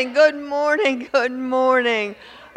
morning, good morning, good morning.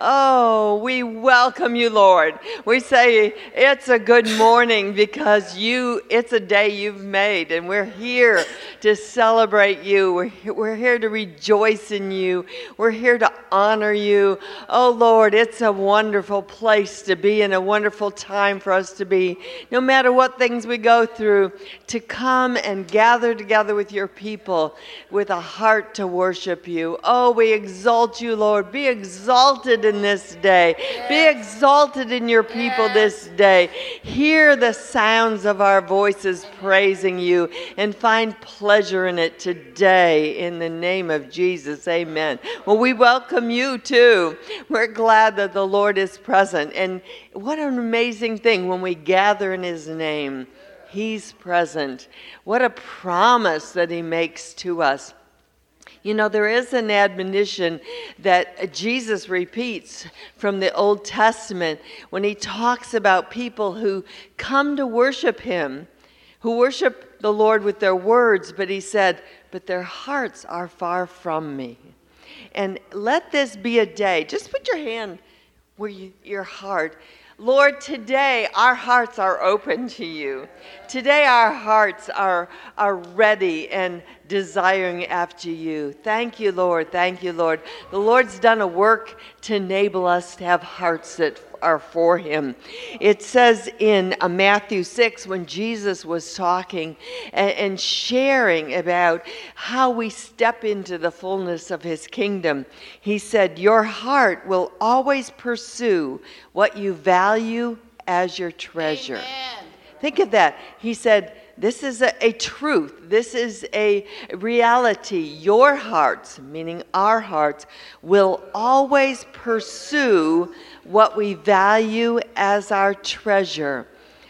Oh, we welcome you, Lord. We say it's a good morning because it's a day you've made, and we're here to celebrate you. We're here to rejoice in you. We're here to honor you. Oh, Lord, it's a wonderful place to be and a wonderful time for us to be. No matter what things we go through, to come and gather together with your people with a heart to worship you. Oh, we exalt you, Lord. Be exalted in this day. Yes. Be exalted in your people this day. Hear the sounds of our voices praising you and find pleasure in it today in the name of Jesus. Amen. Well, we welcome you too. We're glad that the Lord is present. And what an amazing thing when we gather in his name. He's present. What a promise that he makes to us. You know, there is an admonition that Jesus repeats from the Old Testament when he talks about people who come to worship him, who worship the Lord with their words, but he said, but their hearts are far from me. And let this be a day. Just put your hand where your heart. Lord, today our hearts are open to you. Today our hearts are ready and desiring after you. Thank you, Lord. Thank you, Lord. The Lord's done a work to enable us to have hearts that are for him. It says in Matthew 6, when Jesus was talking and sharing about how we step into the fullness of his kingdom, he said, your heart will always pursue what you value as your treasure. Amen. Think of that. He said, this is a truth. This is a reality. Your hearts, meaning our hearts, will always pursue what we value as our treasure.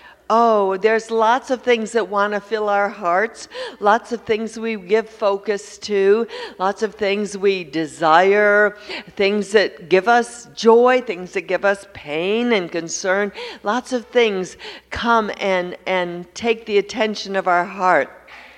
Oh, there's lots of things that want to fill our hearts, lots of things we give focus to, lots of things we desire, things that give us joy, things that give us pain and concern. Lots of things come and take the attention of our heart.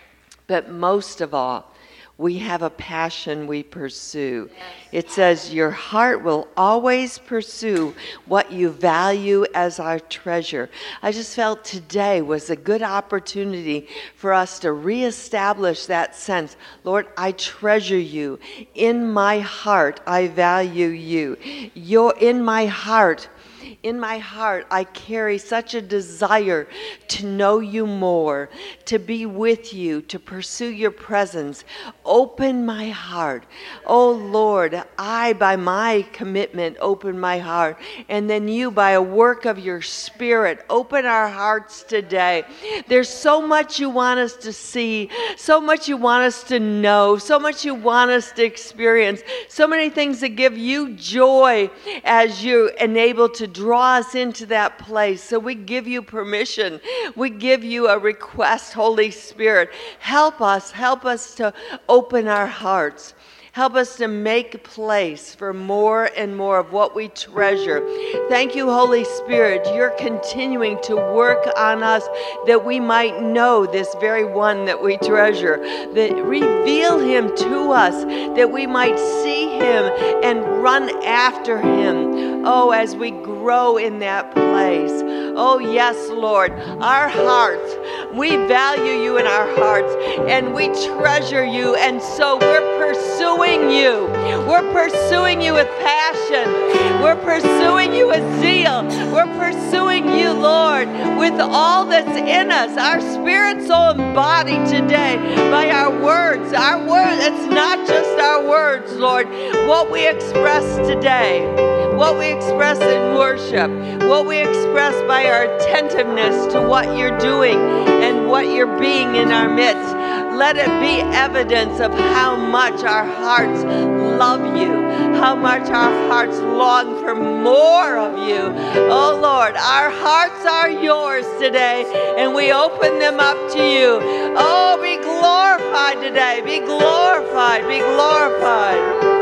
But most of all, we have a passion we pursue. Yes. It says your heart will always pursue what you value as our treasure. I just felt today was a good opportunity for us to reestablish that sense. Lord, I treasure you. In my heart, I value you. You're in my heart. In my heart, I carry such a desire to know you more, to be with you, to pursue your presence. Open my heart. Oh Lord, I, by my commitment, open my heart. And then you, by a work of your Spirit, open our hearts today. There's so much you want us to see, so much you want us to know, so much you want us to experience, so many things that give you joy as you enable to draw us into that place. So we give you permission. We give you a request, Holy Spirit. Help us to open our hearts. Help us to make place for more and more of what we treasure. Thank you, Holy Spirit. You're continuing to work on us that we might know this very one that we treasure. That reveal him to us, that we might see him and run after him. Oh, as we grow in that place. Oh, yes, Lord. Our hearts, we value you in our hearts, and we treasure you, and so we're pursuing you. We're pursuing you with passion. We're pursuing you with zeal. We're pursuing you, Lord, with all that's in us, our spirit, soul, and body today by our words. Our words, it's not just our words, Lord. What we express today, what we express in worship, what we express by our attentiveness to what you're doing and what you're being in our midst. Let it be evidence of how much our hearts love you, how much our hearts long for more of you. Oh Lord, our hearts are yours today, and we open them up to you. Oh, be glorified today. Be glorified. Be glorified.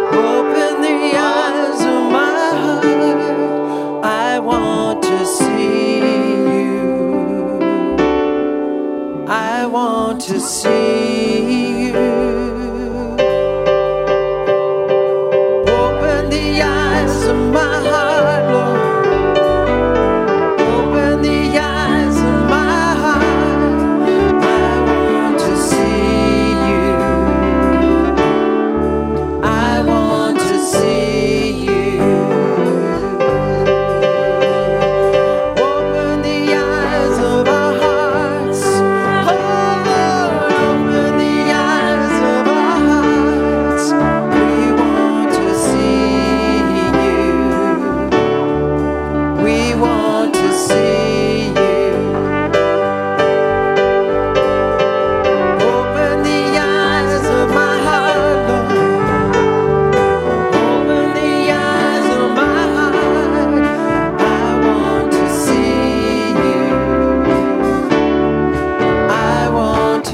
Open the eyes of my heart. I want to see you. I want to see you.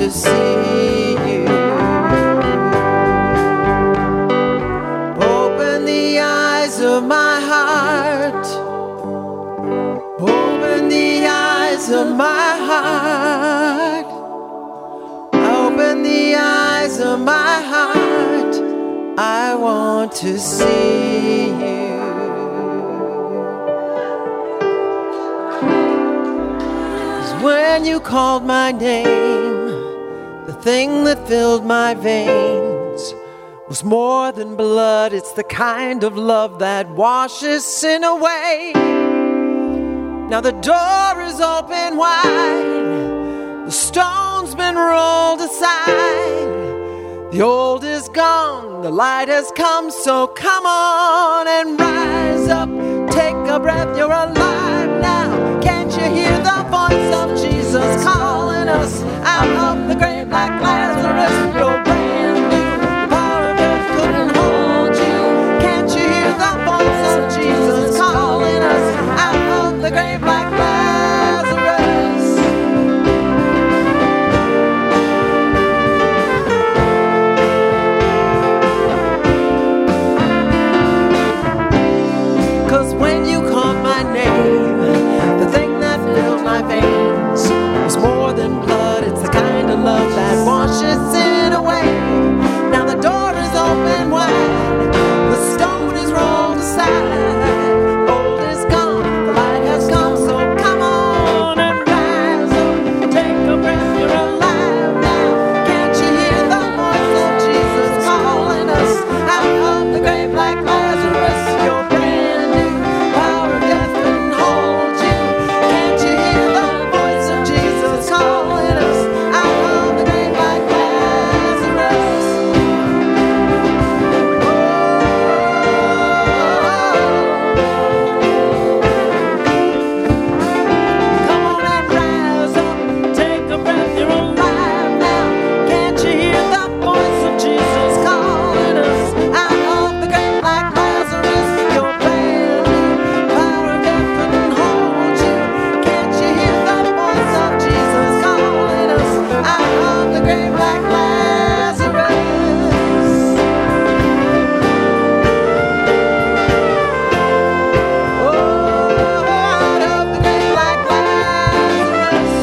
to see you. Open the eyes of my heart. Open the eyes of my heart. Open the eyes of my heart. I want to see you. 'Cause when you called my name, the thing that filled my veins was more than blood. It's the kind of love that washes sin away. Now the door is open wide, the stone's been rolled aside. The old is gone, the light has come, so come on and rise up. Take a breath, you're alive now. Can't you hear the voice of Jesus calling us out of the grave like Lazarus? You're brand new, the power of death couldn't hold you. Can't you hear the voice of Jesus calling us out of the grave like Lazarus? 'Cause when you called my name, the thing that filled my veins was more than blood. It's the kind of love that washes sin away. Now the door is open wide, the stone is rolled aside. Old is gone, the light has come, so come on and rise up. Take a breath, you're alive now. Can't you hear the voice of Jesus calling us out of the grave like Lazarus? You're brand new, power of death couldn't hold you. Can't you hear the voice of Jesus calling us out of the grave like Lazarus? Come on and rise up, take a breath, you're alive now. Can't you hear the voice of Jesus calling us out of the grave like Lazarus? You're brand new, power of death couldn't hold you. Can't you hear the voice of Jesus calling us out of the grave like Lazarus? Oh, out of the grave like Lazarus,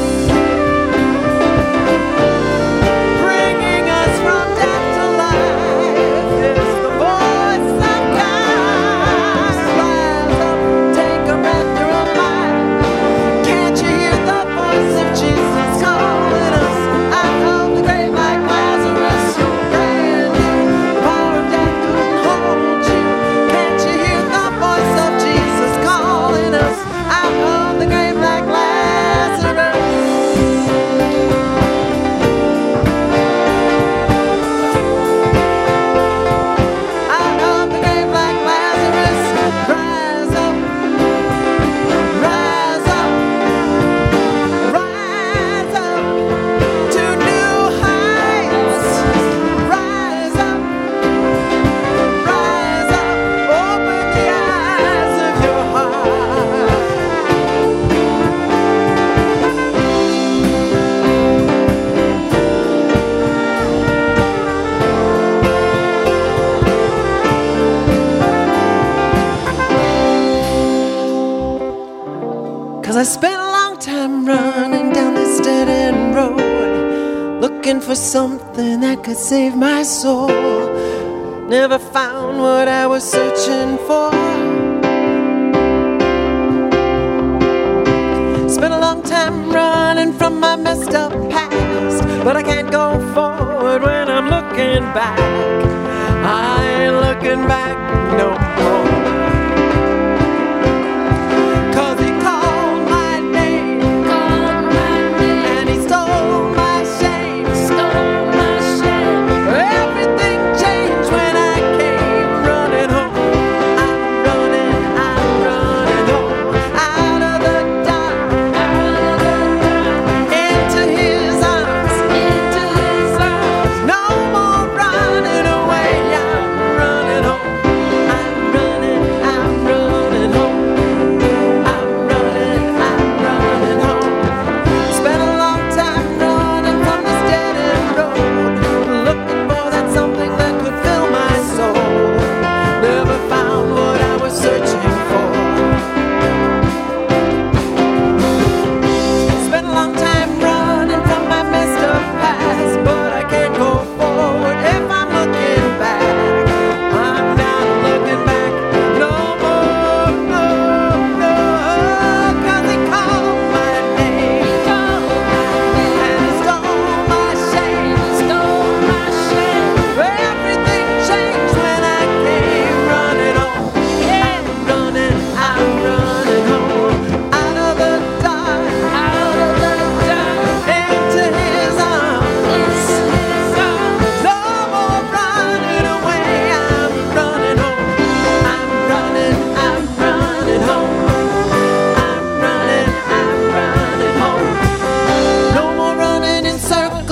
bringing us from death to life is the voice of God. Rise up, take a breath, you're alive. Can't you hear the voice of Jesus calling us out of the grave like Lazarus? You're brand new, the power of death couldn't hold you. Can't you hear the voice of Jesus calling us out of the grave like Lazarus? Out of the grave like Lazarus, rise up, rise up, rise up to new heights. Rise up, open the eyes of your heart. Cause I spent a long time running down this dead-end road, looking for something that could save my soul. Never found what I was searching for. Spent a long time running from my messed up past, but I can't go forward when I'm looking back. I ain't looking back no more. 'Cause he called my name, and he stole my shame. Everything changed when I came running home. I'm running home, out of the dark, into his arms. No more running away, I'm running home.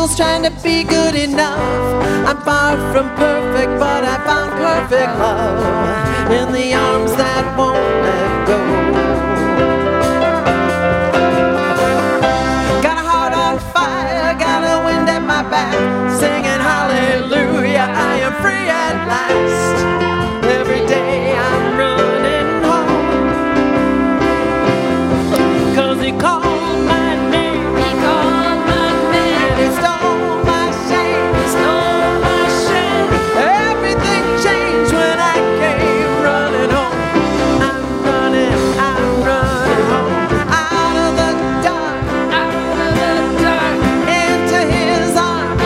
circles trying to be good enough. I'm far from perfect, but I found perfect love in the arms that won't let go. Got a heart on fire, got a wind at my back, singing hallelujah, I am free at last. Every day I'm running home, 'cause he called my name. He called my name. And he stole my shame. He stole my shame. Everything changed when I came running home. I'm running home. Out of the dark, into his arms,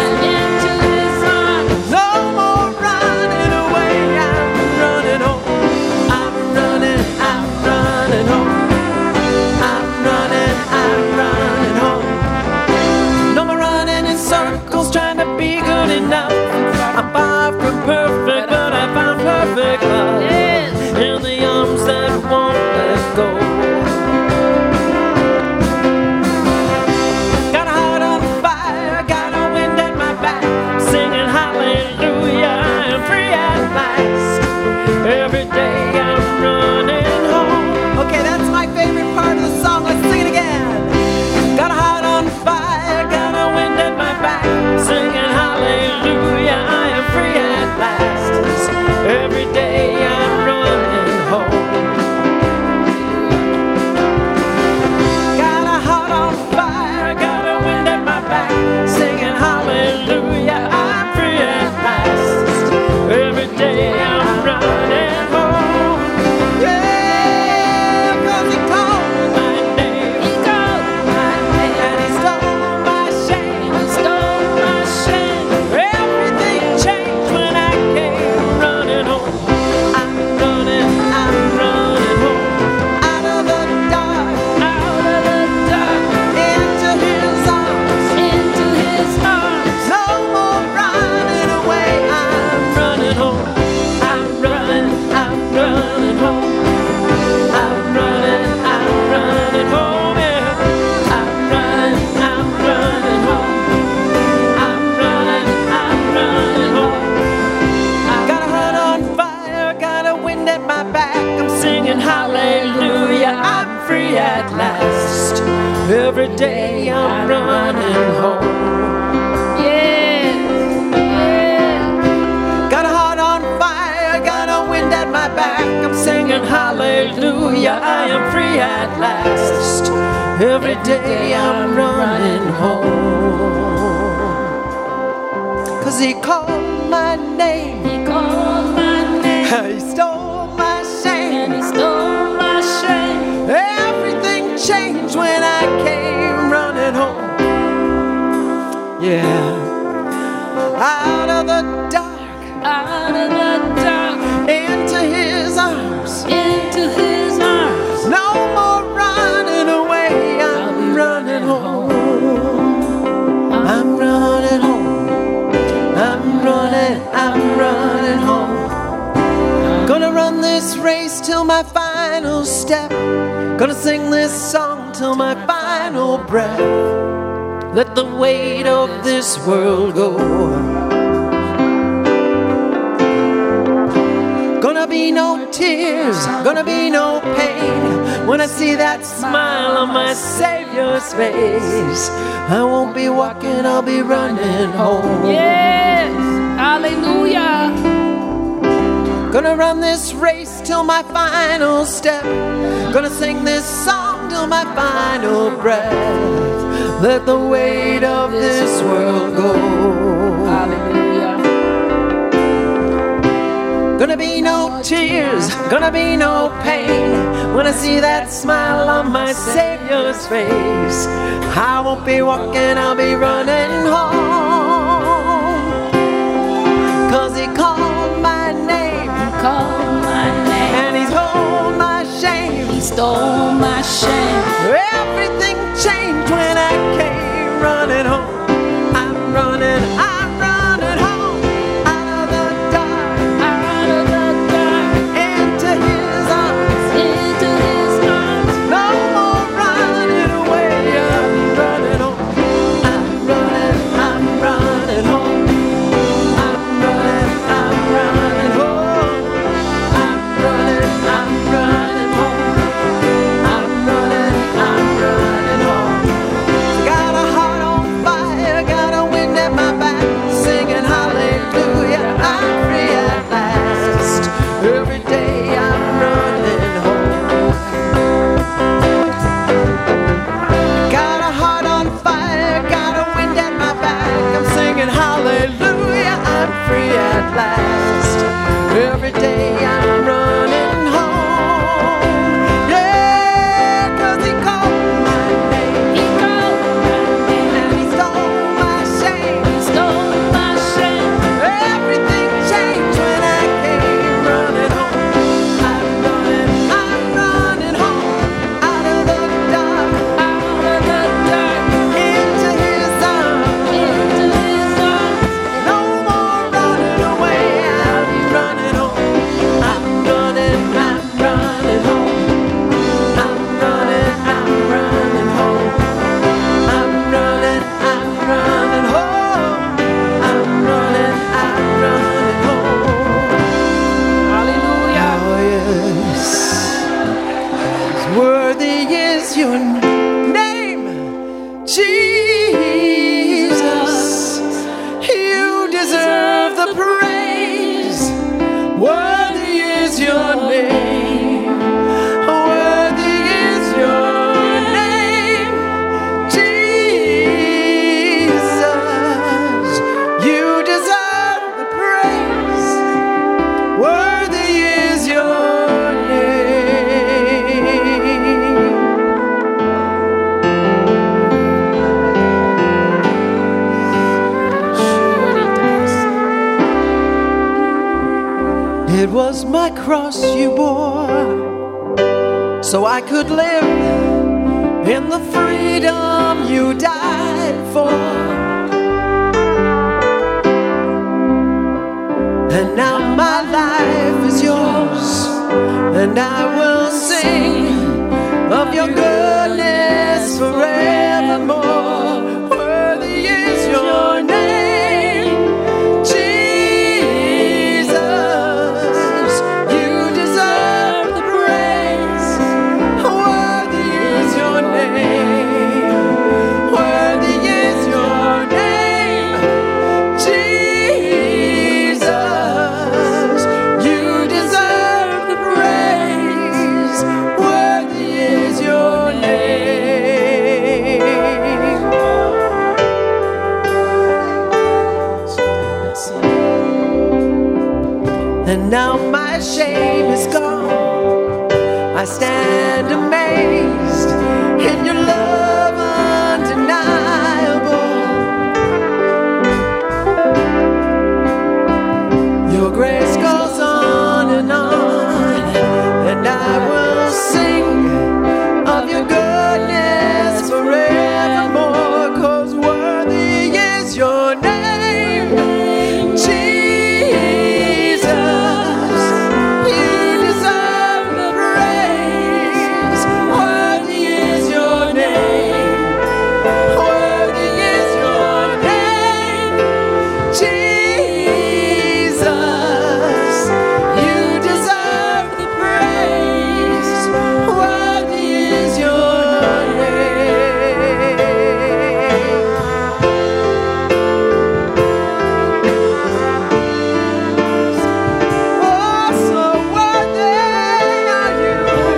No more running away. I'm running home. I'm running home. I'm running home. No more running in circles trying to be good enough. I'm far from perfect, but I found perfect love in the arms that won't let go. Got a heart on fire, got a wind at my back, singing hallelujah, I am free at last. Every day I'm running home. Okay, that's my favorite part of the song. Let's sing it again. Got a heart on fire, got a wind at my back, singing hallelujah, I am free at last. Every day I'm running home. Got a heart on fire, got a wind at my back, singing hallelujah, I'm free at last. Every day I'm running home. Yeah, 'cause he called my name. He called my name. And he stole my shame. He stole my shame. Everything changed when I came running home. I'm running home. Out of the dark, into his arms, No more running away. I'm running home. I'm running home. I'm running home. Yeah. I'm running home. I'm running home. Got a heart on fire, got a wind at my back. I'm singing hallelujah, I'm free at last. Every day I'm running home. Got a heart on fire, got a wind at my back. I'm singing hallelujah, I am free at last. Every day I'm running home. 'Cause he called my name. He called my name. He stole my shame. And he stole my shame. Everything changed when I came running home. Yeah. Out of the dark, into his arms, No more running away. I'm running home. I'm running home. I'm running home. Gonna run this race till my final step. Gonna sing this song till my final breath. Let the weight of this world go. Gonna be no tears, gonna be no pain. When I see that smile on my Savior's face, I won't be walking, I'll be running home. Yes, hallelujah. Gonna run this race till my final step. Gonna sing this song till my final breath. Let the weight of this world go. Hallelujah. Gonna be no tears, gonna be no pain. When I see that smile on my Savior's face, I won't be walking, I'll be running home. 'Cause he called my name. Called my name. And he stole my shame. He stole my shame. Everything changed when I came running home. I'm running home. Out of the dark, into his arms, No more running away. I'm running home. I'm running at last. Every day I'm running home. Yeah, 'cause he called my name. He called my name. And he stole my shame. He stole my shame. Everything changed when I came running home. I'm running home. Out of the dark. Out of the dark. Into his arms. Into his arms. No more running away. I'll be running home. I'm running home. I'm running home. I'm running home. I'm running home. Hallelujah. Oh yes, worthy is your name, Jesus. You deserve the praise. Worthy is your name. Worthy is your name, Jesus. You deserve the praise. Worthy is your name. Surely does. It was my cross you bore, so I could live in the freedom you died for. And now my life is yours, and I will sing of your goodness forevermore. Worthy is your name, Jesus. You deserve the praise. Worthy is your name. Worthy is your name, Jesus. You deserve the praise. Worthy is your name. And now my shame is gone. I stand amazed in your love undeniable. Your grace goes on, and I will sing of your goodness forevermore. 'Cause worthy is your name, Jesus. You deserve the praise. Worthy is your name. Worthy is your name, Jesus. You deserve the praise. Worthy is your name. Oh, so worthy are you.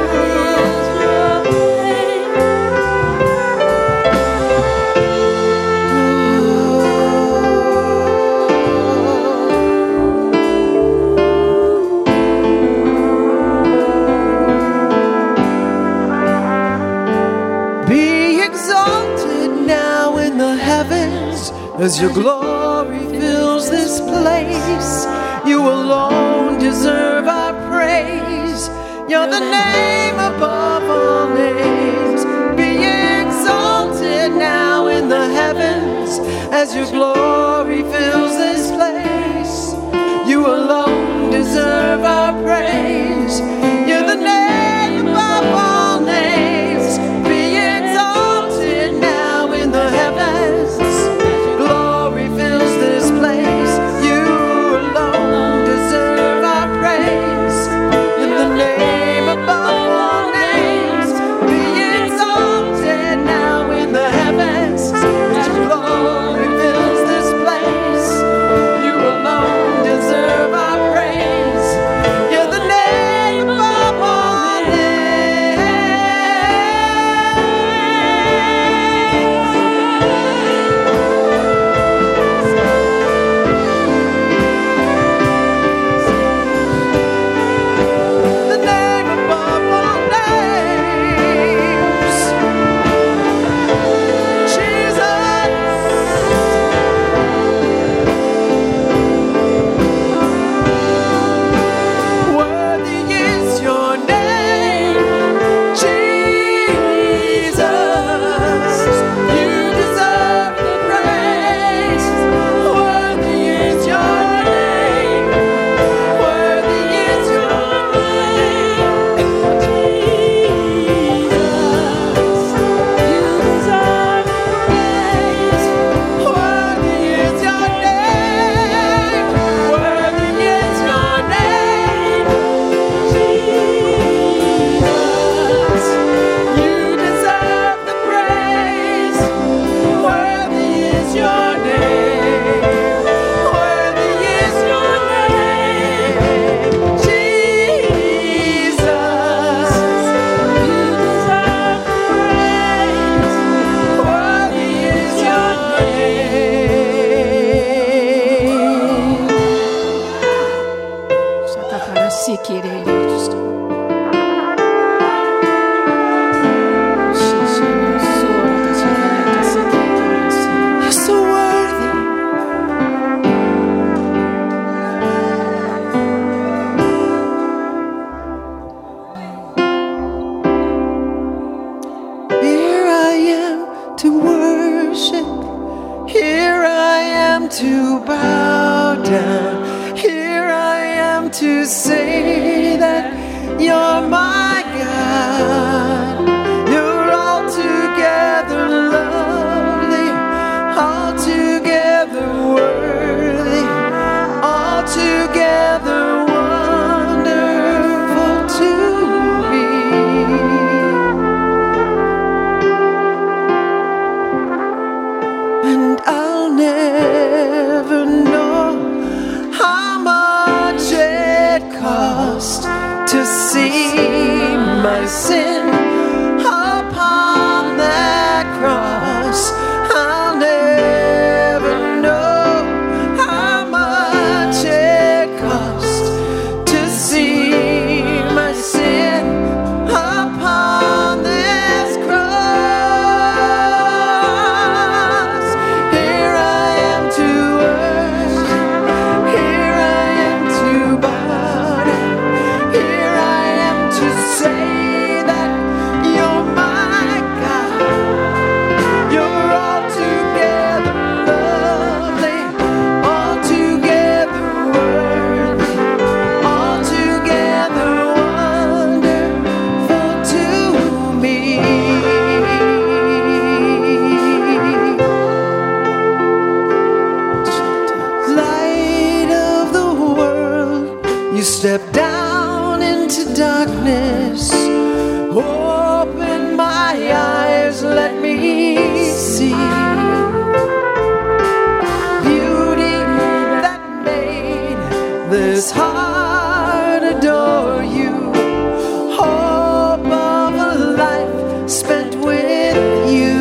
Be exalted now in the heavens as your glory fills this place. You alone deserve our praise. You're the name above all names. Be exalted now in the heavens as your glory fills this place. You alone deserve our praise. You're the name above all names. Be exalted now in the heavens. Glory fills this place. You alone deserve our praise. In the name above all names. Be exalted now in the heavens. As your glory fills this place. to bow down. Here I am to say that you're my God. You're altogether lovely, altogether worthy, altogether wonderful to me. And I'll never know how much it cost to see my sin upon that cross. I'll never know how much it cost to see my sin upon this cross. Here I am to worship, here I am to bow down, here I am to say that you're my God. You're altogether lovely, altogether worthy, altogether wonderful to me. Light of the world, you step down into darkness. Open my eyes, let me see beauty that made this heart adore you. Hope of a life spent with you.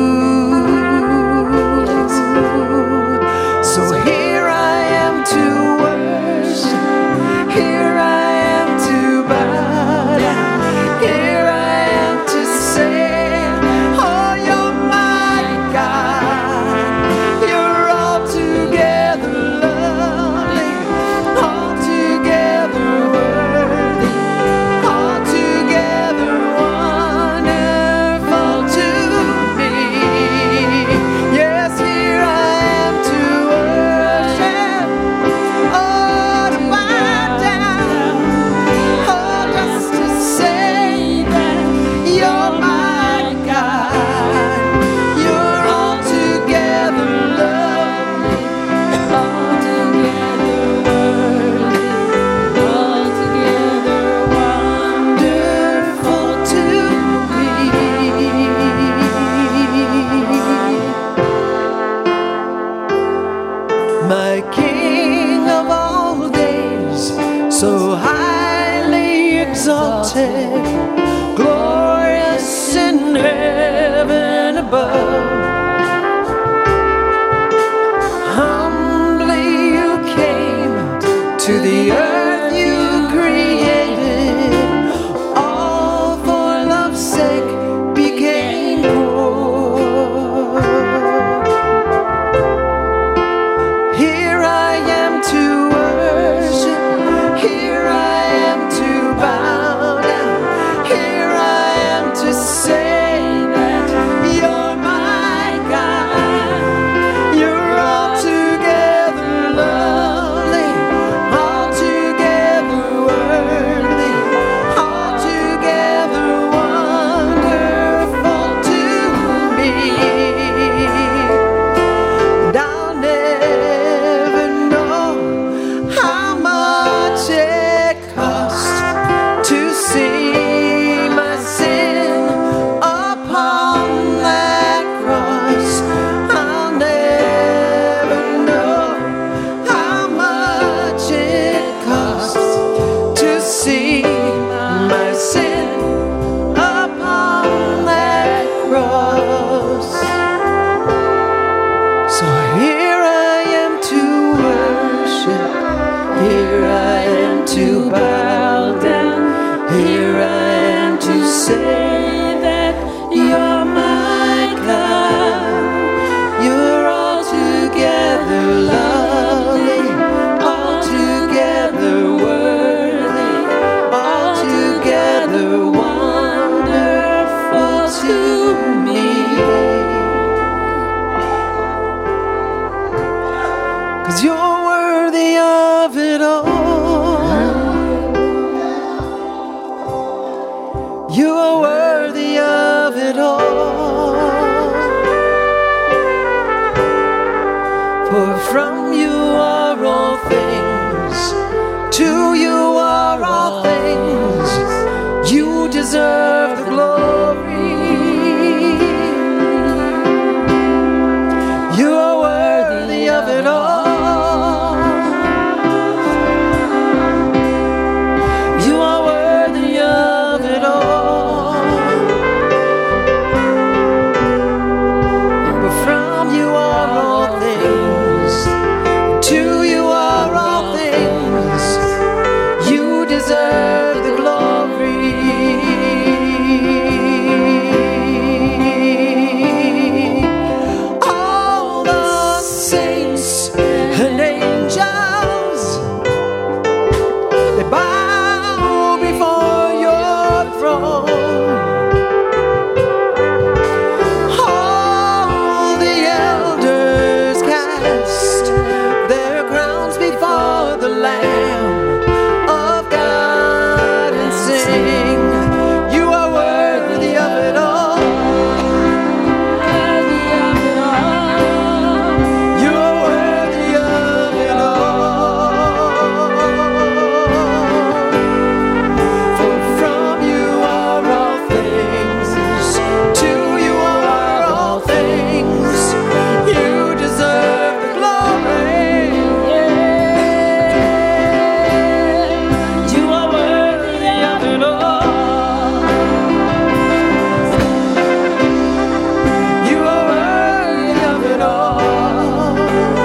So here I am to worship, here I am to bow down, here I am to say, oh, you're my God. You're altogether lovely, altogether worthy, altogether wonderful to me. Yes, here I am to worship, oh, to bow down, oh, just to say that you're my God. You're altogether lovely, Altogether worthy, altogether wonderful to me. My King of all days, so highly exalted, glorious in heaven above. Humbly you came to the earth you created, all for love's sake became poor. Here I am to worship, here I am to bow down, here I am to say that you're my God. You're altogether lovely, altogether 'cause you're worthy of it all. You are worthy of it all. For from you are all things, to you are all things. You deserve the glory. You are worthy of it all. You are worthy of it all. But from you are all things, to you are all things. You deserve the glory. All the saints and angels, they bow before your throne. All the elders cast their crowns before the Lamb of God and sing, you are worthy of it all. You are worthy of it all. For from you are all things, to you are all things. You deserve the glory. You are worthy of it all. You are worthy of it all.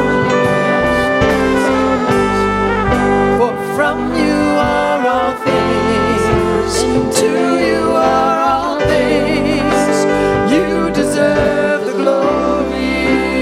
For from you are all things, to you are all things. You deserve the glory.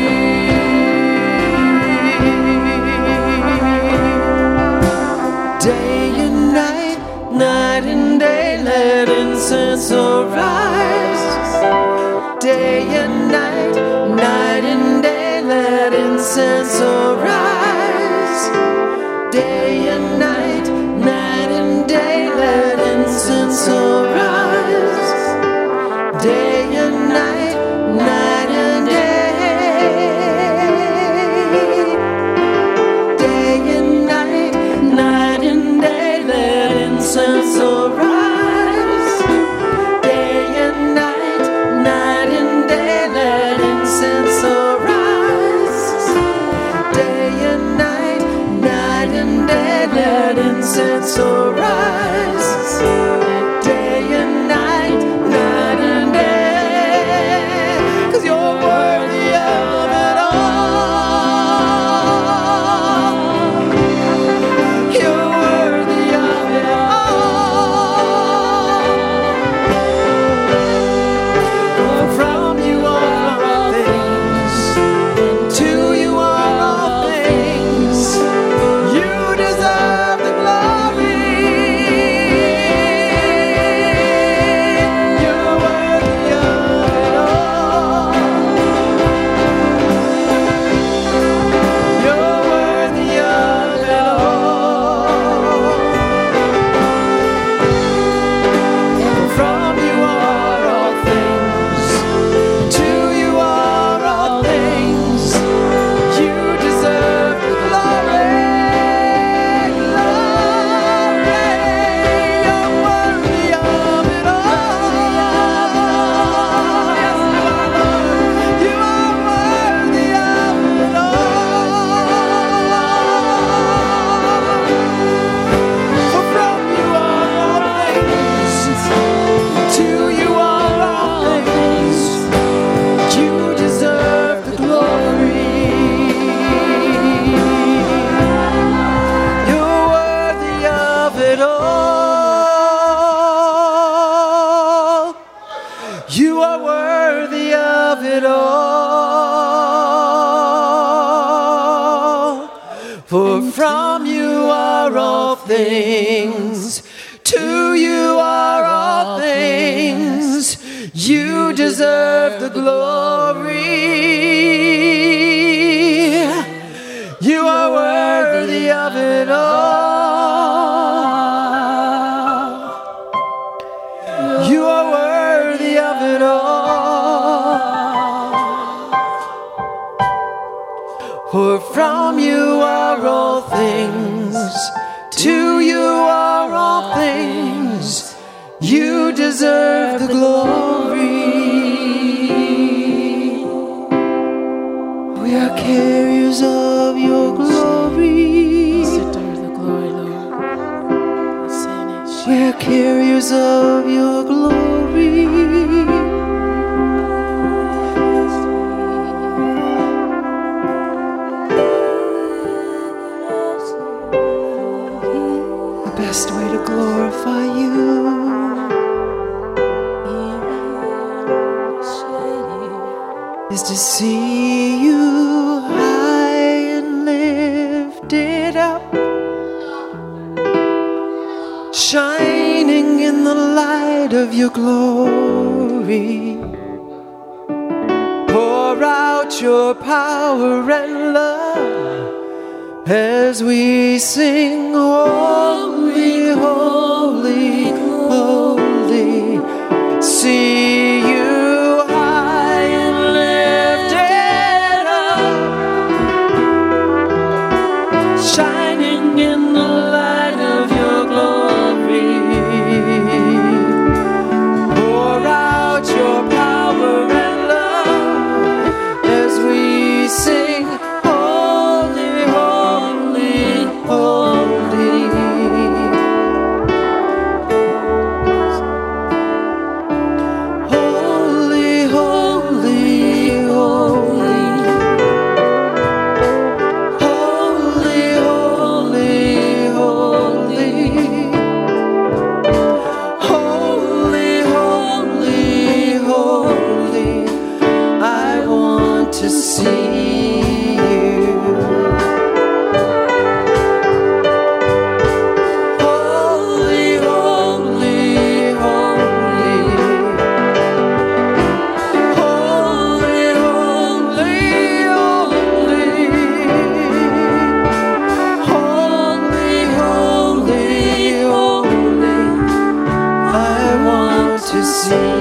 Day and night, night and day, let incense arise. Day and night, night and day, let incense arise. Day and night, night and day, let incense arise. Day and night, night and day. Day and night, night and day, let incense arise. Day and night, night and day, let incense arise. Day and night, night and day, let incense arise. Day and night, night and day, 'cause you're worthy of it all. You're worthy of it all. For from you are all things, to you are all things. You deserve the glory. You're worthy of it all. You're worthy of it all. From you are all things, to you are all things. You deserve the glory. Glory. You're worthy of it all. Yes, you are, Lord. You are worthy of it all. For from you are all things, to you are all things. You deserve the glory. You're worthy of it all. You are worthy of it all. For from you are all things, to you are all things. You deserve the glory. You You are worthy of it all. You are worthy of it all. For from you are all things, to you are all things. You deserve the glory. We are carriers of your glory. We are carriers of your glory. The best way to glorify you is to see you high and lifted up, shining in the light of your glory. Pour out your power and love as we sing, holy, holy, holy. See you high and lifted up, shining in the light of your glory. Pour out your power and love as we sing, holy, holy, holy. Holy, holy, holy. Holy, holy, holy. Holy, holy, holy. I want to see you. Holy, holy, holy. Holy, holy, holy. Holy, holy, holy. I want to see you.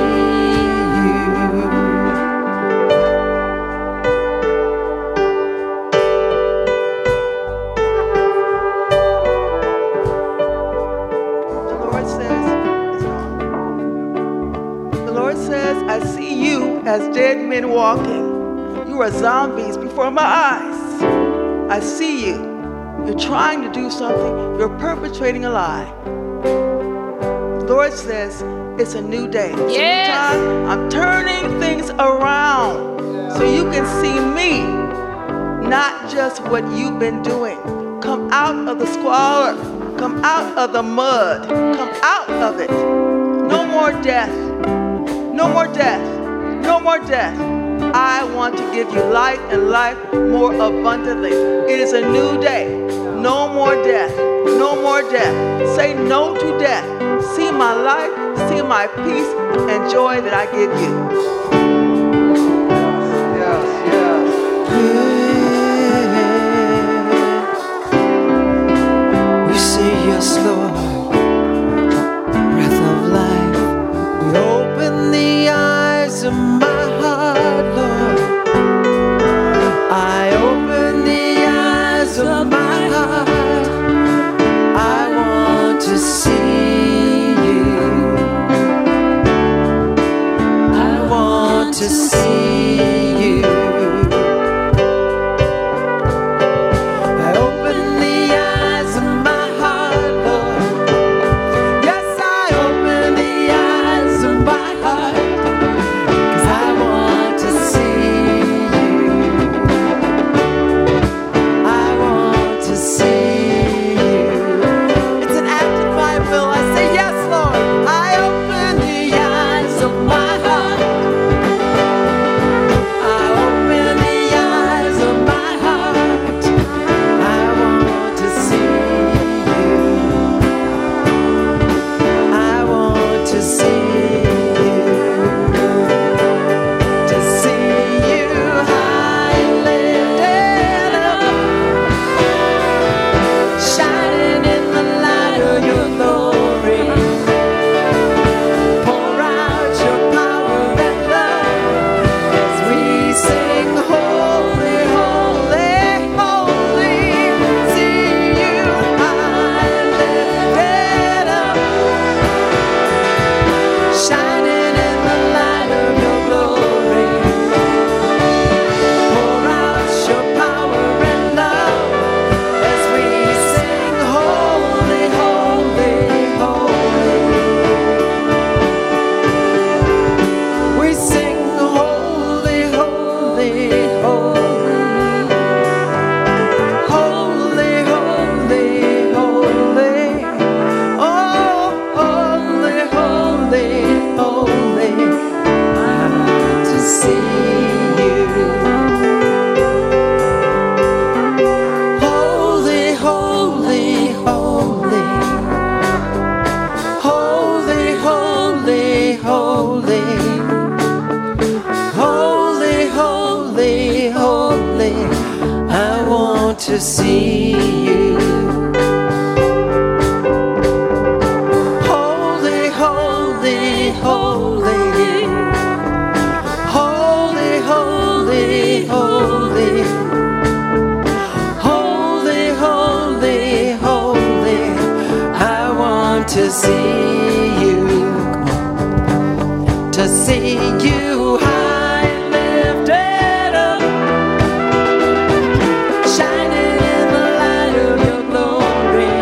The Lord says, I see you as dead men walking. You are zombies before my eyes. I see you. You're trying to do something. You're perpetrating a lie. The Lord says, it's a new day. It's a new time. I'm turning things around so you can see me, not just what you've been doing. Come out of the squalor. Come out of the mud. Come out of it. No more death. No more death. No more death. I want to give you life and life more abundantly. It is a new day. No more death. No more death. Say no to death. See my life. See my peace and joy that I give you. Yes, yes. We say yes, Lord, breath of life. We open the eyes of my heart, Lord. I open the eyes of my heart. I want to see you. I want see you. Holy, holy, holy. Holy, holy, holy. Holy, holy, holy. I want to see you. To see you high and lifted up, shining in the light of your glory.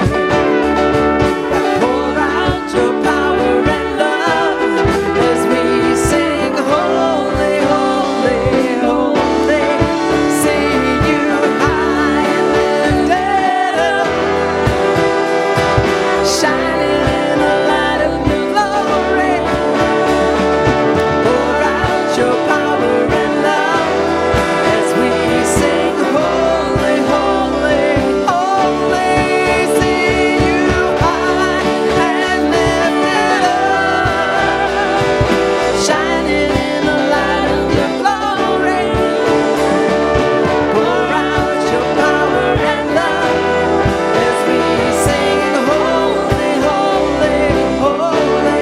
Pour out your power and love as we sing holy, holy, holy. See you high and lifted up, shining in the light of your glory. Pour out your power and love as we sing holy, holy, holy. See you high and lifted up, shining in the light of your glory. Pour out your power and love as we sing holy, holy, holy.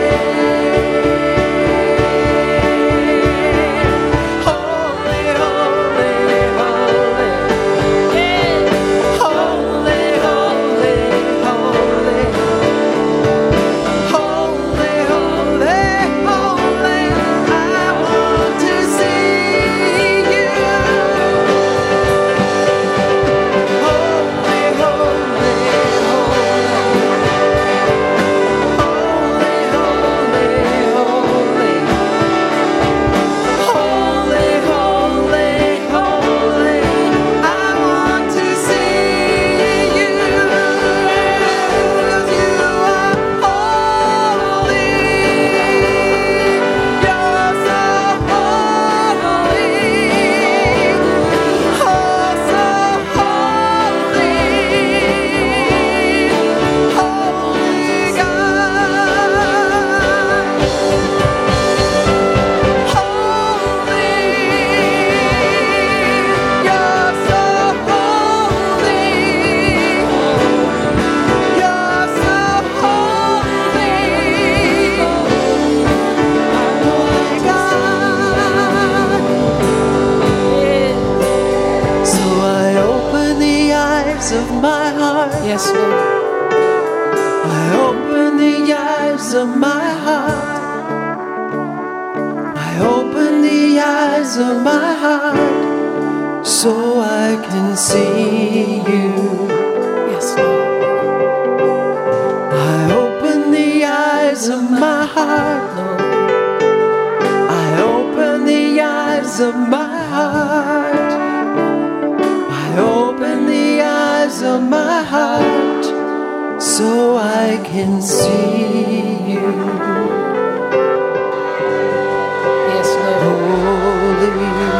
Holy, holy, holy. Yeah. Holy, holy, holy. Holy, holy, holy. I want to see you. Holy, holy, holy. Holy, holy, holy. Holy, holy, holy. I want to see you. You are holy. You're so holy. Oh, so holy. Holy God. Holy, you're so holy. You're so holy. Holy God. So I open the eyes of my heart. Yes, Lord. I open the eyes of my heart. I open the eyes of my heart so I can see you. Yes, Lord. I open the eyes of my heart, Lord. I open the eyes of my heart. I open the eyes of my heart so I can see you. Yes, Lord. Holy.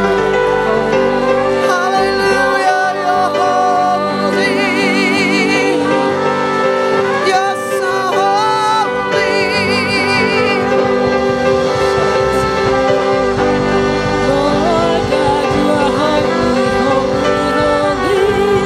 Hallelujah, you're holy. You're so holy. Lord God, you are holy, holy,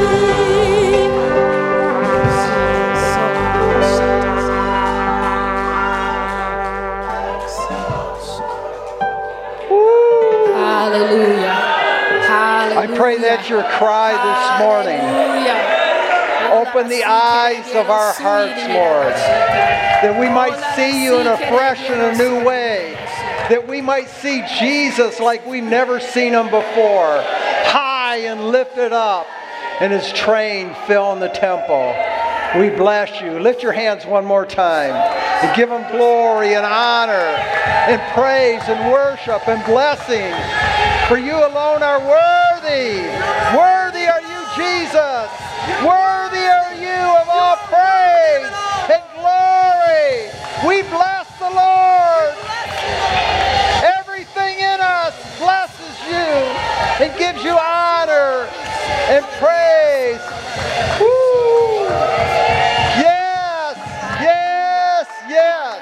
holy. Hallelujah. Hallelujah. I pray that's your cry this morning. Open the eyes of our hearts, Lord, that we might see you in a fresh and a new way, that we might see Jesus like we've never seen him before, high and lifted up, and his train filling the temple. We bless you. Lift your hands one more time and give him glory and honor and praise and worship and blessing. For you alone are worthy. Worthy are you, Jesus. Worthy are you of all praise and glory. We bless the Lord. Everything in us blesses you and gives you honor and praise. Woo. Yes, yes, yes.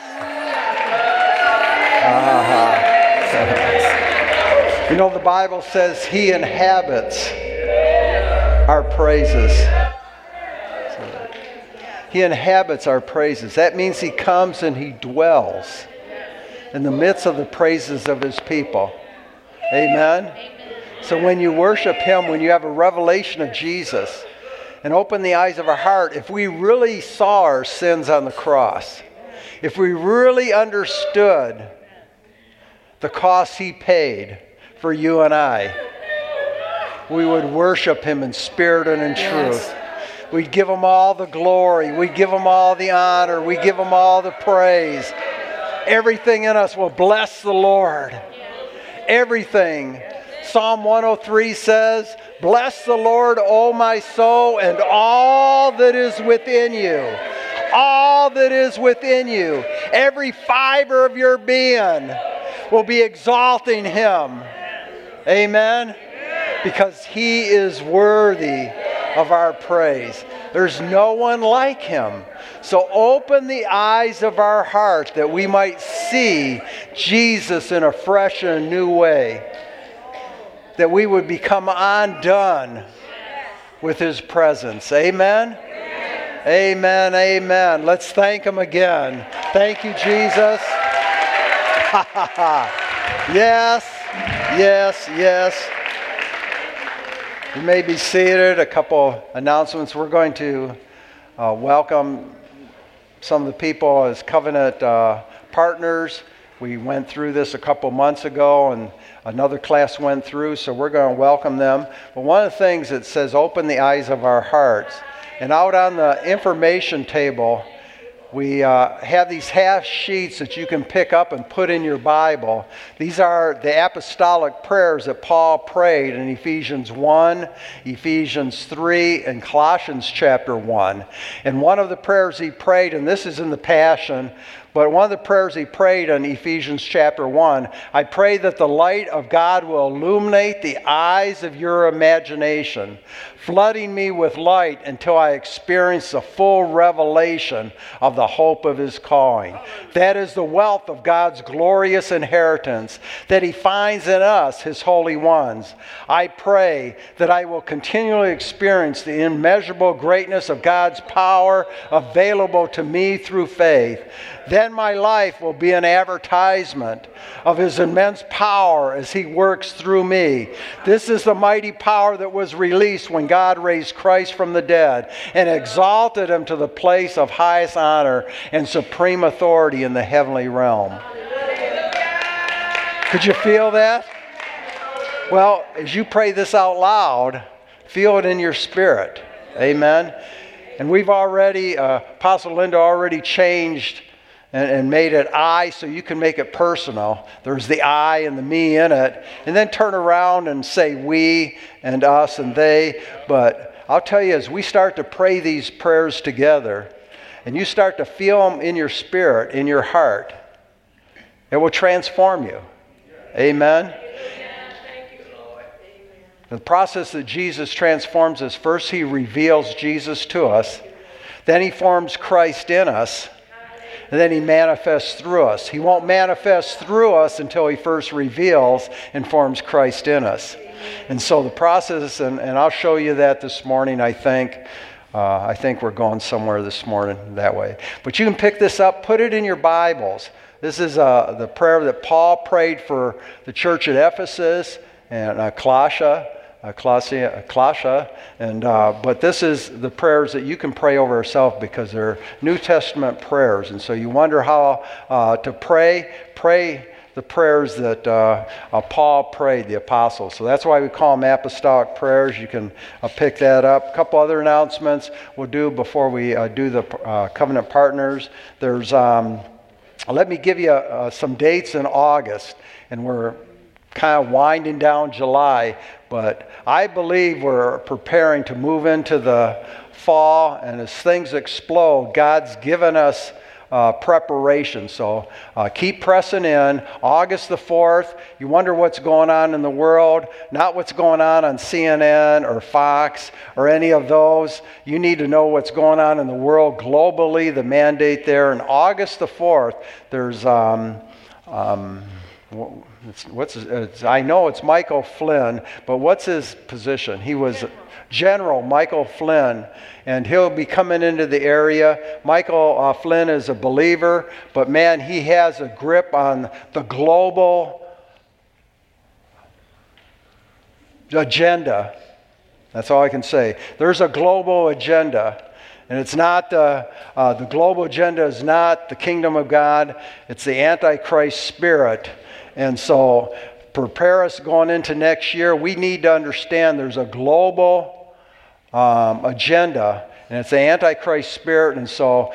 You know, the Bible says he inhabits our praises. He inhabits our praises. That means he comes and he dwells in the midst of the praises of his people. Amen? So when you worship him, when you have a revelation of Jesus and open the eyes of our heart, if we really saw our sins on the cross, if we really understood the cost he paid for you and I, we would worship him in spirit and in truth. We'd give him all the glory. We'd give him all the honor. We'd give him all the praise. Everything in us will bless the Lord. Everything. Psalm 103 says, "Bless the Lord, O my soul, and all that is within you." All that is within you. Every fiber of your being will be exalting him. Amen? Because he is worthy of our praise. There's no one like him. So open the eyes of our heart that we might see Jesus in a fresh and new way. That we would become undone with his presence. Amen? Amen, amen. Let's thank him again. Thank you, Jesus. Yes, yes, yes. You may be seated. A couple announcements. We're going to welcome some of the people as covenant partners. We went through this a couple months ago, and another class went through, so we're going to welcome them. But one of the things that says, open the eyes of our hearts. And out on the information table, we have these half sheets that you can pick up and put in your Bible. These are the apostolic prayers that Paul prayed in Ephesians 1, Ephesians 3, and Colossians chapter 1. And one of the prayers he prayed, and this is in the Passion, but one of the prayers he prayed in Ephesians chapter 1, I pray that the light of God will illuminate the eyes of your imagination, flooding me with light until I experience the full revelation of the hope of his calling. That is the wealth of God's glorious inheritance that he finds in us, his holy ones. I pray that I will continually experience the immeasurable greatness of God's power available to me through faith. Then my life will be an advertisement of his immense power as he works through me. This is the mighty power that was released when God raised Christ from the dead and exalted him to the place of highest honor and supreme authority in the heavenly realm. Could you feel that? Well, as you pray this out loud, feel it in your spirit. Amen. And we've already, Apostle Linda already changed and made it I, so you can make it personal. There's the I and the me in it. And then turn around and say we and us and they. But I'll tell you, as we start to pray these prayers together, and you start to feel them in your spirit, in your heart, it will transform you. Amen? The process that Jesus transforms us, first he reveals Jesus to us. Then he forms Christ in us. And then he manifests through us. He won't manifest through us until he first reveals and forms Christ in us. And so the process, and I'll show you that this morning, I think. I think we're going somewhere this morning that way. But you can pick this up, put it in your Bibles. This is the prayer that Paul prayed for the church at Ephesus and Colossia, and but this is the prayers that you can pray over yourself because they're New Testament prayers, and so you wonder how to pray the prayers that Paul prayed, the apostle. So that's why we call them apostolic prayers. You can pick that up. A couple other announcements we'll do before we do the covenant partners. There's let me give you some dates in August, and we're kind of winding down July, but I believe we're preparing to move into the fall, and as things explode, God's given us preparation. So keep pressing in. August the 4th, you wonder what's going on in the world, not what's going on CNN or Fox or any of those. You need to know what's going on in the world globally, the mandate there. And August the 4th, there's I know it's Michael Flynn, but what's his position? He was General Michael Flynn, and he'll be coming into the area. Michael Flynn is a believer, but man, he has a grip on the global agenda. That's all I can say. There's a global agenda. And it's not the global agenda is not the kingdom of God. It's the Antichrist spirit. And so prepare us going into next year. We need to understand there's a global agenda. And it's the Antichrist spirit. And so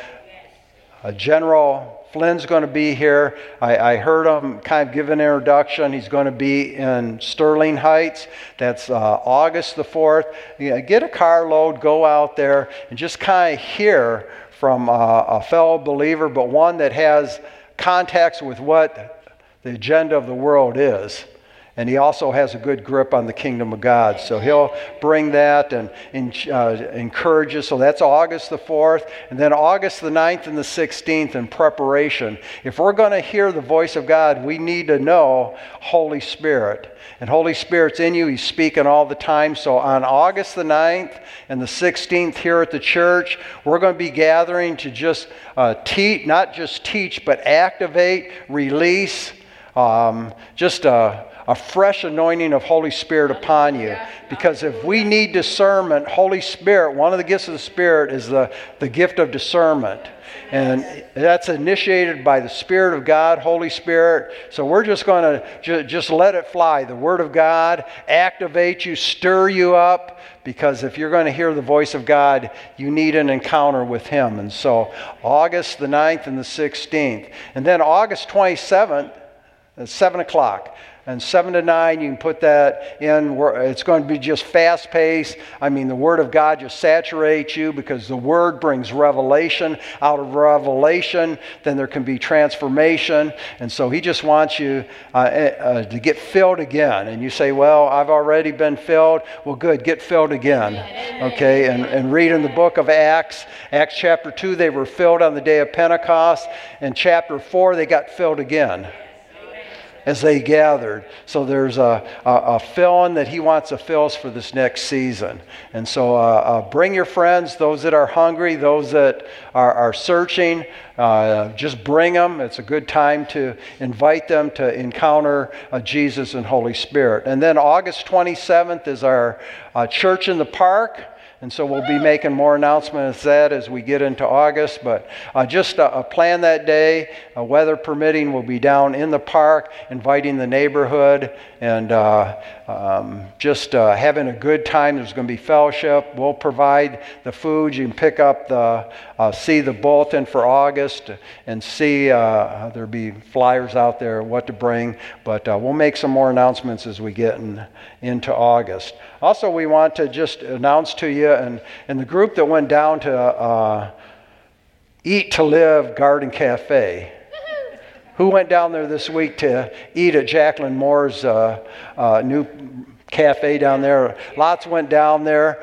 General Flynn's going to be here. I heard him kind of give an introduction. He's going to be in Sterling Heights. That's August the 4th. Get a carload, go out there, and just kind of hear from a fellow believer, but one that has contacts with what the agenda of the world is. And he also has a good grip on the kingdom of God. So he'll bring that and encourage us. So that's August the 4th. And then August the 9th and the 16th in preparation. If we're going to hear the voice of God, we need to know Holy Spirit. And Holy Spirit's in you. He's speaking all the time. So on August the 9th and the 16th here at the church, we're going to be gathering to just teach, not just teach, but activate, release, just a fresh anointing of Holy Spirit upon you. Because if we need discernment, Holy Spirit, one of the gifts of the Spirit is the gift of discernment. And that's initiated by the Spirit of God, Holy Spirit. So we're just going to just let it fly. The Word of God activate you, stir you up. Because if you're going to hear the voice of God, you need an encounter with Him. And so August the 9th and the 16th. And then August 27th at 7 o'clock. And 7 to 9, you can put that in. It's going to be just fast-paced. I mean, the Word of God just saturates you because the Word brings revelation. Out of revelation, then there can be transformation. And so He just wants you to get filled again. And you say, well, I've already been filled. Well, good, get filled again. Okay, and read in the book of Acts. Acts chapter 2, they were filled on the day of Pentecost. In chapter 4, they got filled again as they gathered. So there's a filling that He wants to fill us for this next season. And so bring your friends, those that are hungry, those that are searching, just bring them. It's a good time to invite them to encounter Jesus and Holy Spirit. And then August 27th is our Church in the Park. And so we'll be making more announcements of that as we get into August. But just plan that day. Weather permitting, we'll be down in the park, inviting the neighborhood, and just having a good time. There's going to be fellowship. We'll provide the food. You can pick up see the bulletin for August and see there'll be flyers out there what to bring. But we'll make some more announcements as we get into August. Also, we want to just announce to you, and the group that went down to Eat to Live Garden Cafe. Who went down there this week to eat at Jacqueline Moore's new cafe down there? Lots went down there.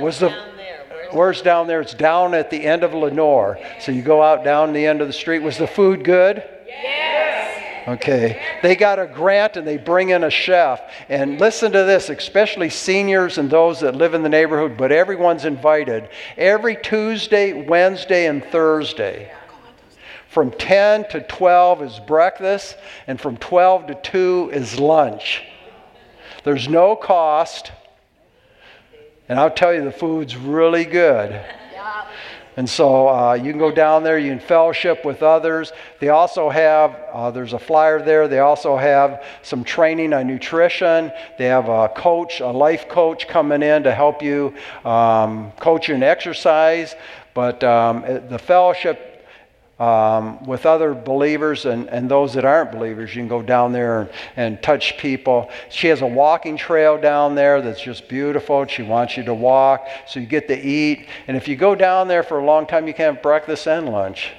Where's down there? It's down at the end of Lenore. So you go out down the end of the street. Was the food good? Yes. Okay. They got a grant and they bring in a chef. And listen to this, especially seniors and those that live in the neighborhood, but everyone's invited. Every Tuesday, Wednesday, and Thursday. From 10 to 12 is breakfast, and from 12 to 2 is lunch. There's no cost. And I'll tell you, the food's really good. And so you can go down there, you can fellowship with others. They also have, there's a flyer there, they also have some training on nutrition. They have a coach, a life coach coming in to help you coach you in exercise. But the fellowship with other believers and those that aren't believers, you can go down there and touch people. She has a walking trail down there that's just beautiful. She wants you to walk, so you get to eat. And if you go down there for a long time, you can have breakfast and lunch.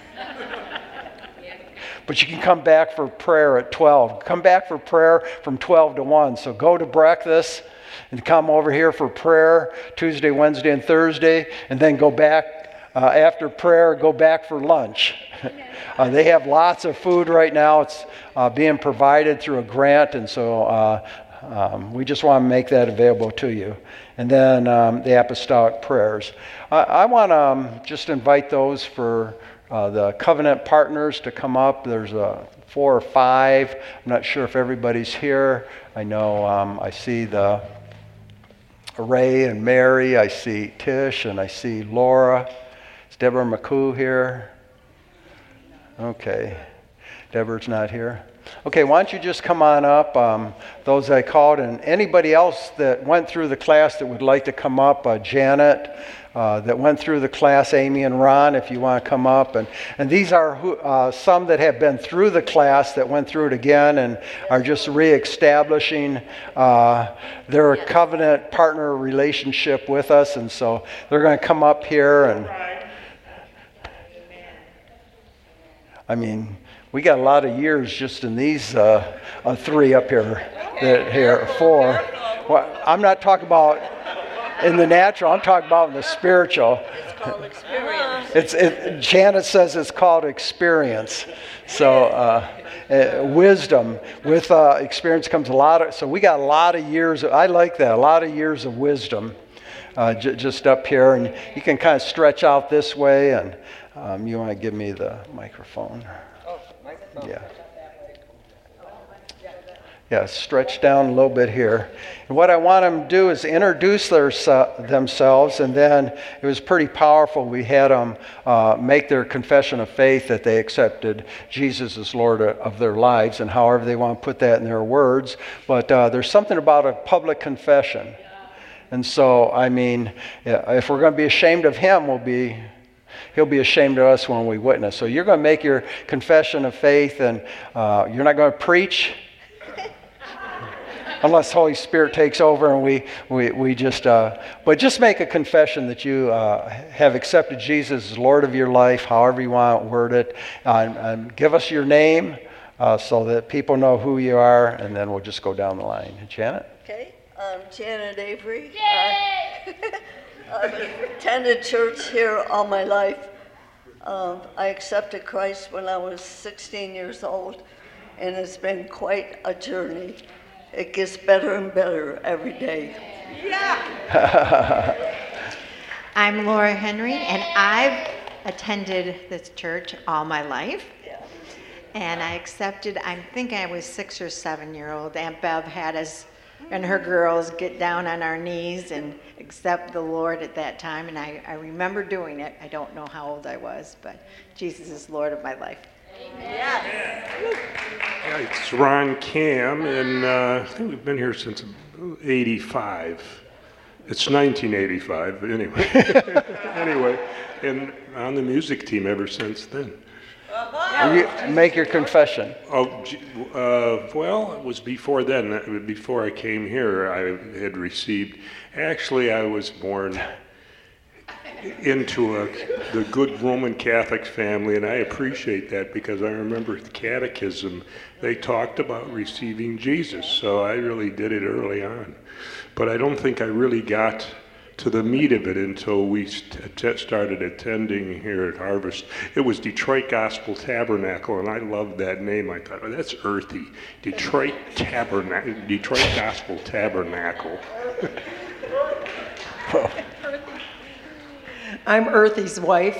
But you can come back for prayer at 12. Come back for prayer from 12 to 1. So go to breakfast and come over here for prayer Tuesday, Wednesday, and Thursday, and then go back after prayer, go back for lunch. They have lots of food right now. It's being provided through a grant, and so we just want to make that available to you. And then the apostolic prayers. I want to just invite those for the covenant partners to come up. There's 4 or 5. I'm not sure if everybody's here. I know I see the Ray and Mary. I see Tish and I see Laura. Is Deborah McCoo here? Okay. Deborah's not here. Okay, why don't you just come on up, those I called, and anybody else that went through the class that would like to come up, Janet, that went through the class, Amy and Ron, if you want to come up. And these are some that have been through the class that went through it again and are just reestablishing their covenant partner relationship with us. And so they're going to come up here. And I mean, we got a lot of years just in these 3 up here, 4. Well, I'm not talking about in the natural. I'm talking about in the spiritual. It's called experience. Janet says it's called experience. So wisdom with experience comes a lot of. So we got a lot of years. I like that. A lot of years of wisdom just up here, and you can kind of stretch out this way. And you want to give me the microphone? Yeah, stretch down a little bit here. And what I want them to do is introduce themselves, and then it was pretty powerful. We had them make their confession of faith that they accepted Jesus as Lord of their lives, and however they want to put that in their words. But there's something about a public confession. And so, I mean, if we're going to be ashamed of Him, He'll be ashamed of us when we witness. So you're going to make your confession of faith, and you're not going to preach unless Holy Spirit takes over and we just, but just make a confession that you have accepted Jesus as Lord of your life, however you want to word it, and give us your name so that people know who you are, and then we'll just go down the line. Janet? Okay, I'm Janet Avery. I've attended church here all my life. I accepted Christ when I was 16 years old, and it's been quite a journey. It gets better and better every day. Yeah. I'm Laura Henry, and I've attended this church all my life. Yeah. And I accepted, I think I was 6 or 7 year old. Aunt Bev had us and her girls get down on our knees and accept the Lord at that time. And I remember doing it. I don't know how old I was, but Jesus is Lord of my life. Yeah. Yeah, it's Ron Cam, and I think we've been here since 85. It's 1985, but anyway. Anyway, and on the music team ever since then. You make your confession. Well, it was before then. Before I came here, I had received. Actually, I was born into the good Roman Catholic family, and I appreciate that because I remember the catechism, they talked about receiving Jesus, so I really did it early on. But I don't think I really got to the meat of it until we started attending here at Harvest. It was Detroit Gospel Tabernacle, and I loved that name. I thought, oh, that's earthy. Detroit Gospel Tabernacle. I'm Earthy's wife.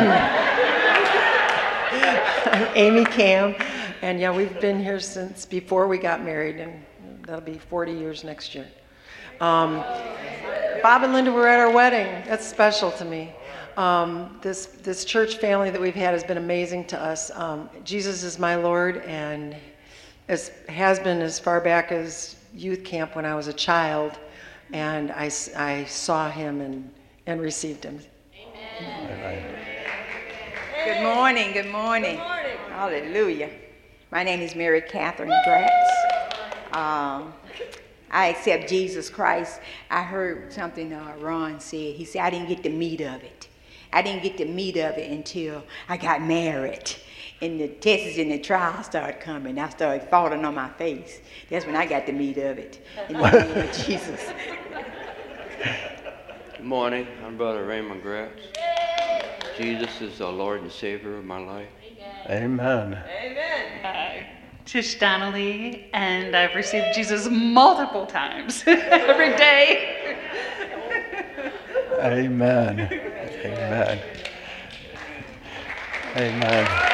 I'm Amy Cam, and yeah, we've been here since before we got married, and that'll be 40 years next year. Bob and Linda were at our wedding. That's special to me. This church family that we've had has been amazing to us. Jesus is my Lord, and has been as far back as youth camp when I was a child, and I saw him and received him. Amen. Good morning. Good morning. Hallelujah. My name is Mary Catherine Gratz. I accept Jesus Christ. I heard something Ron said. He said, I didn't get the meat of it. I didn't get the meat of it until I got married. And the tests and the trials started coming. I started falling on my face. That's when I got the meat of it. In the name of Jesus. Good morning. I'm Brother Raymond Gratz. Jesus as the Lord and Savior of my life. Amen. Tish Donnelly, and I've received Jesus multiple times every day. Amen. Amen. Amen.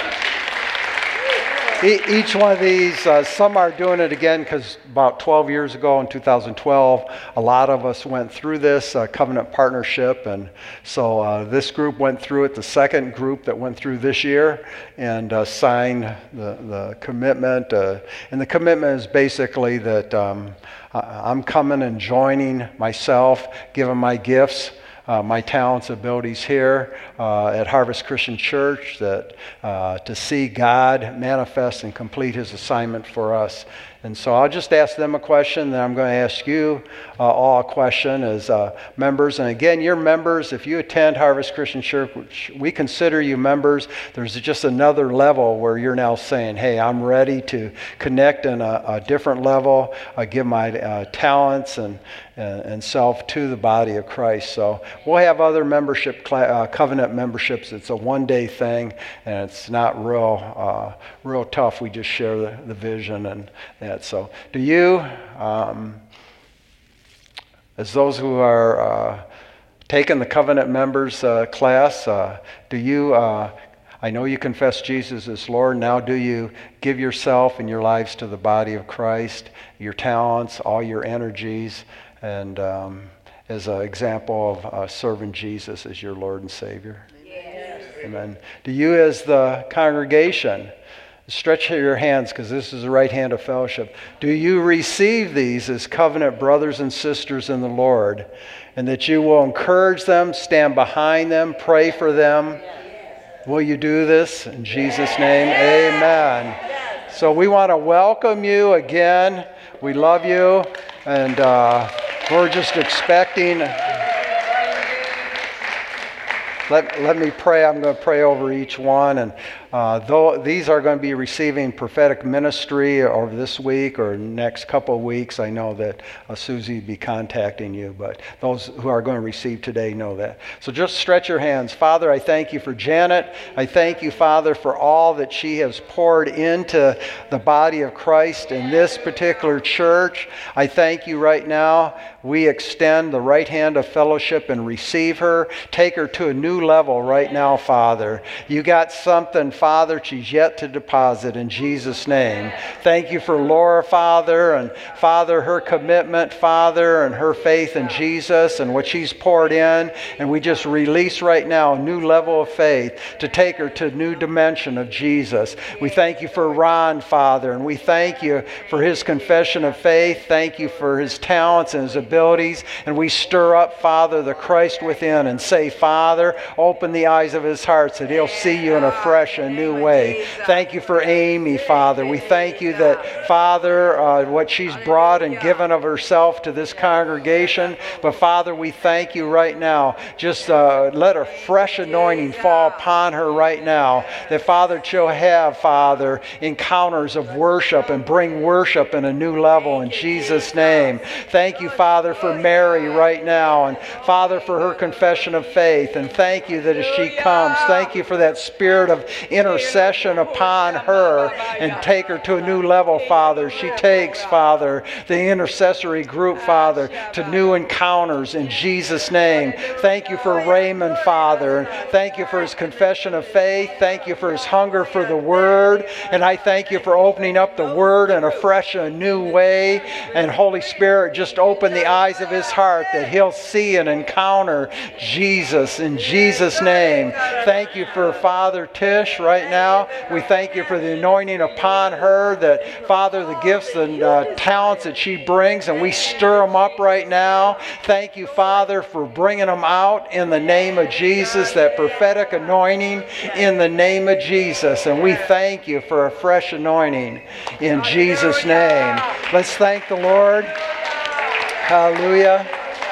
Each one of these, some are doing it again because about 12 years ago in 2012, a lot of us went through this covenant partnership. And so this group went through it, the second group that went through this year, and signed the commitment. And the commitment is basically that I'm coming and joining myself, giving my gifts, my talents, abilities here at Harvest Christian Church, that to see God manifest and complete His assignment for us. And so I'll just ask them a question, then I'm going to ask you all a question as members. And again, you're members. If you attend Harvest Christian Church, we consider you members. There's just another level where you're now saying, hey, I'm ready to connect in a different level, give my talents and self to the body of Christ. So we'll have other membership, covenant memberships. It's a one-day thing, and it's not real tough. We just share the vision and that. So do you, as those who are taking the covenant members class, do you, I know you confess Jesus as Lord. Now do you give yourself and your lives to the body of Christ, your talents, all your energies, and as an example of serving Jesus as your Lord and Savior? Yes. Amen. Do you as the congregation, stretch your hands because this is the right hand of fellowship, do you receive these as covenant brothers and sisters in the Lord, and that you will encourage them, stand behind them, pray for them? Will you do this in Jesus' name? Amen. So we want to welcome you again. We love you, and we're just expecting. Let me pray. I'm going to pray over each one. And though these are going to be receiving prophetic ministry over this week or next couple of weeks, I know that Susie will be contacting you. But those who are going to receive today know that. So just stretch your hands. Father, I thank you for Janet. I thank you, Father, for all that she has poured into the body of Christ in this particular church. I thank you right now. We extend the right hand of fellowship and receive her. Take her to a new level right now, Father. You got something, Father, she's yet to deposit in Jesus' name. Thank you for Laura, Father, and Father, her commitment, Father, and her faith in Jesus and what she's poured in. And we just release right now a new level of faith to take her to a new dimension of Jesus. We thank you for Ron, Father, and we thank you for his confession of faith. Thank you for his talents and his abilities. And we stir up, Father, the Christ within and say, Father, open the eyes of his heart so that he'll see you in a fresh and new way. Thank you for Amy, Father. We thank you that, Father, what she's brought and given of herself to this congregation. But, Father, we thank you right now. Just let a fresh anointing fall upon her right now. That, Father, she'll have, Father, encounters of worship and bring worship in a new level in Jesus' name. Thank you, Father, for Mary right now. And, Father, for her confession of faith. And thank you that as she comes, thank you for that spirit of intercession upon her and take her to a new level, Father. She takes, Father, the intercessory group, Father, to new encounters in Jesus' name. Thank you for Raymond, Father. And thank you for his confession of faith. Thank you for his hunger for the Word. And I thank you for opening up the Word in a fresh and a new way. And Holy Spirit, just open the eyes of his heart that he'll see and encounter Jesus in Jesus' name. Thank you for Father Tish right now. We thank you for the anointing upon her, that, Father, the gifts and talents that she brings, and we stir them up right now. Thank you, Father, for bringing them out in the name of Jesus, that prophetic anointing in the name of Jesus. And we thank you for a fresh anointing in Jesus' name. Let's thank the Lord. Hallelujah.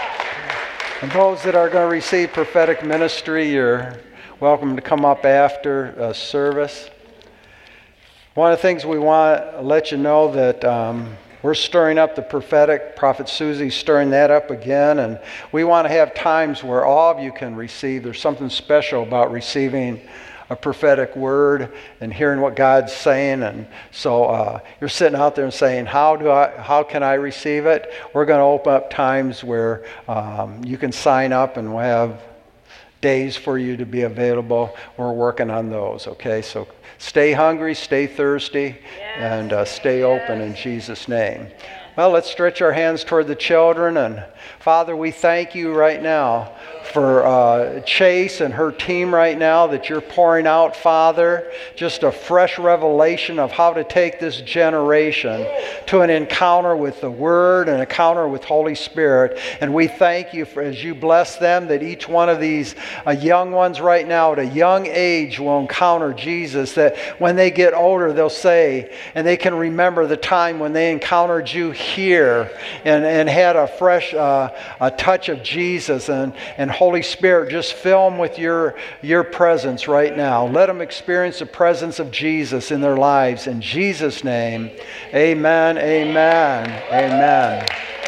And those that are going to receive prophetic ministry, you're welcome to come up after service. One of the things we want to let you know that We're stirring up the prophetic. Prophet Susie's stirring that up again. And we want to have times where all of you can receive. There's something special about receiving a prophetic word and hearing what God's saying. And so you're sitting out there and saying, how can I receive it? We're going to open up times where you can sign up, and we'll have days for you to be available. We're working on those, okay? So stay hungry, stay thirsty, and stay open in Jesus' name. Well, let's stretch our hands toward the children. And Father, we thank you right now for Chase and her team right now that you're pouring out, Father, just a fresh revelation of how to take this generation to an encounter with the Word, an encounter with Holy Spirit. And we thank you for, as you bless them, that each one of these young ones right now at a young age will encounter Jesus, that when they get older they'll say, and they can remember the time when they encountered you here and had a fresh a touch of Jesus, and Holy Spirit, just fill them with your presence right now. Let them experience the presence of Jesus in their lives. In Jesus' name, amen, amen, amen.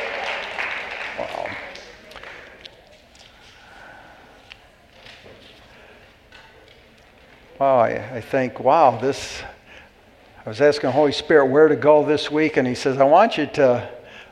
Wow, I think, wow, this, I was asking the Holy Spirit where to go this week, and He says, I want you to,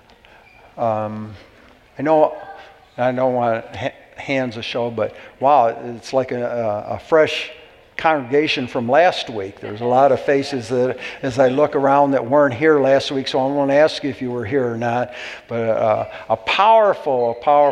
I don't want hands to show, but wow, it's like a fresh congregation from last week. There's a lot of faces that, as I look around, that weren't here last week, so I won't ask you if you were here or not, but a powerful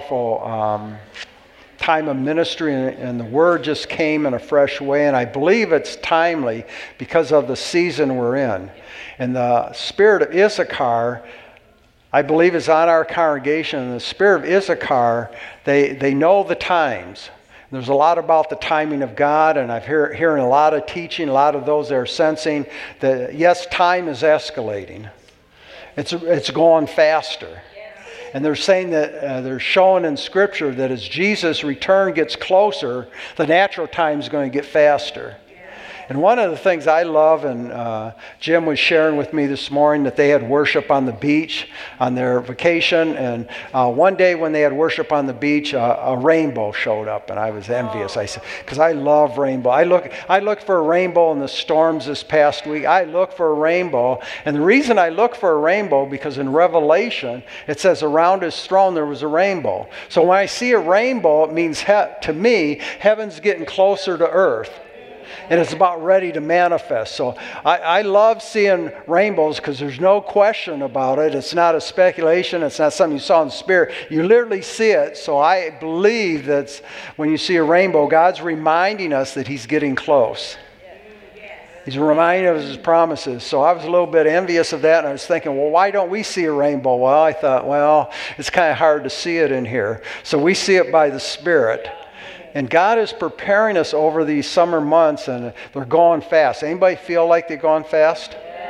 time of ministry, and the Word just came in a fresh way, and I believe it's timely because of the season we're in. And the spirit of Issachar, I believe, is on our congregation. And the spirit of Issachar, they know the times. There's a lot about the timing of God, and I'm hearing a lot of teaching, a lot of those that are sensing that, yes, time is escalating. It's going faster. And they're saying that they're showing in Scripture that as Jesus' return gets closer, the natural time is going to get faster. And one of the things I love, and Jim was sharing with me this morning, that they had worship on the beach on their vacation. And one day when they had worship on the beach, a rainbow showed up, and I was envious. I said, because I love rainbow. I looked for a rainbow in the storms this past week. I look for a rainbow, and the reason I look for a rainbow, because in Revelation it says around His throne there was a rainbow. So when I see a rainbow, it means to me heaven's getting closer to earth. And it's about ready to manifest. So I love seeing rainbows, because there's no question about it. It's not a speculation. It's not something you saw in the Spirit. You literally see it. So I believe that when you see a rainbow, God's reminding us that He's getting close. He's reminding us of His promises. So I was a little bit envious of that, and I was thinking, well, why don't we see a rainbow? Well, I thought, well, it's kind of hard to see it in here. So we see it by the Spirit. And God is preparing us over these summer months, and they're going fast. Anybody feel like they're going fast?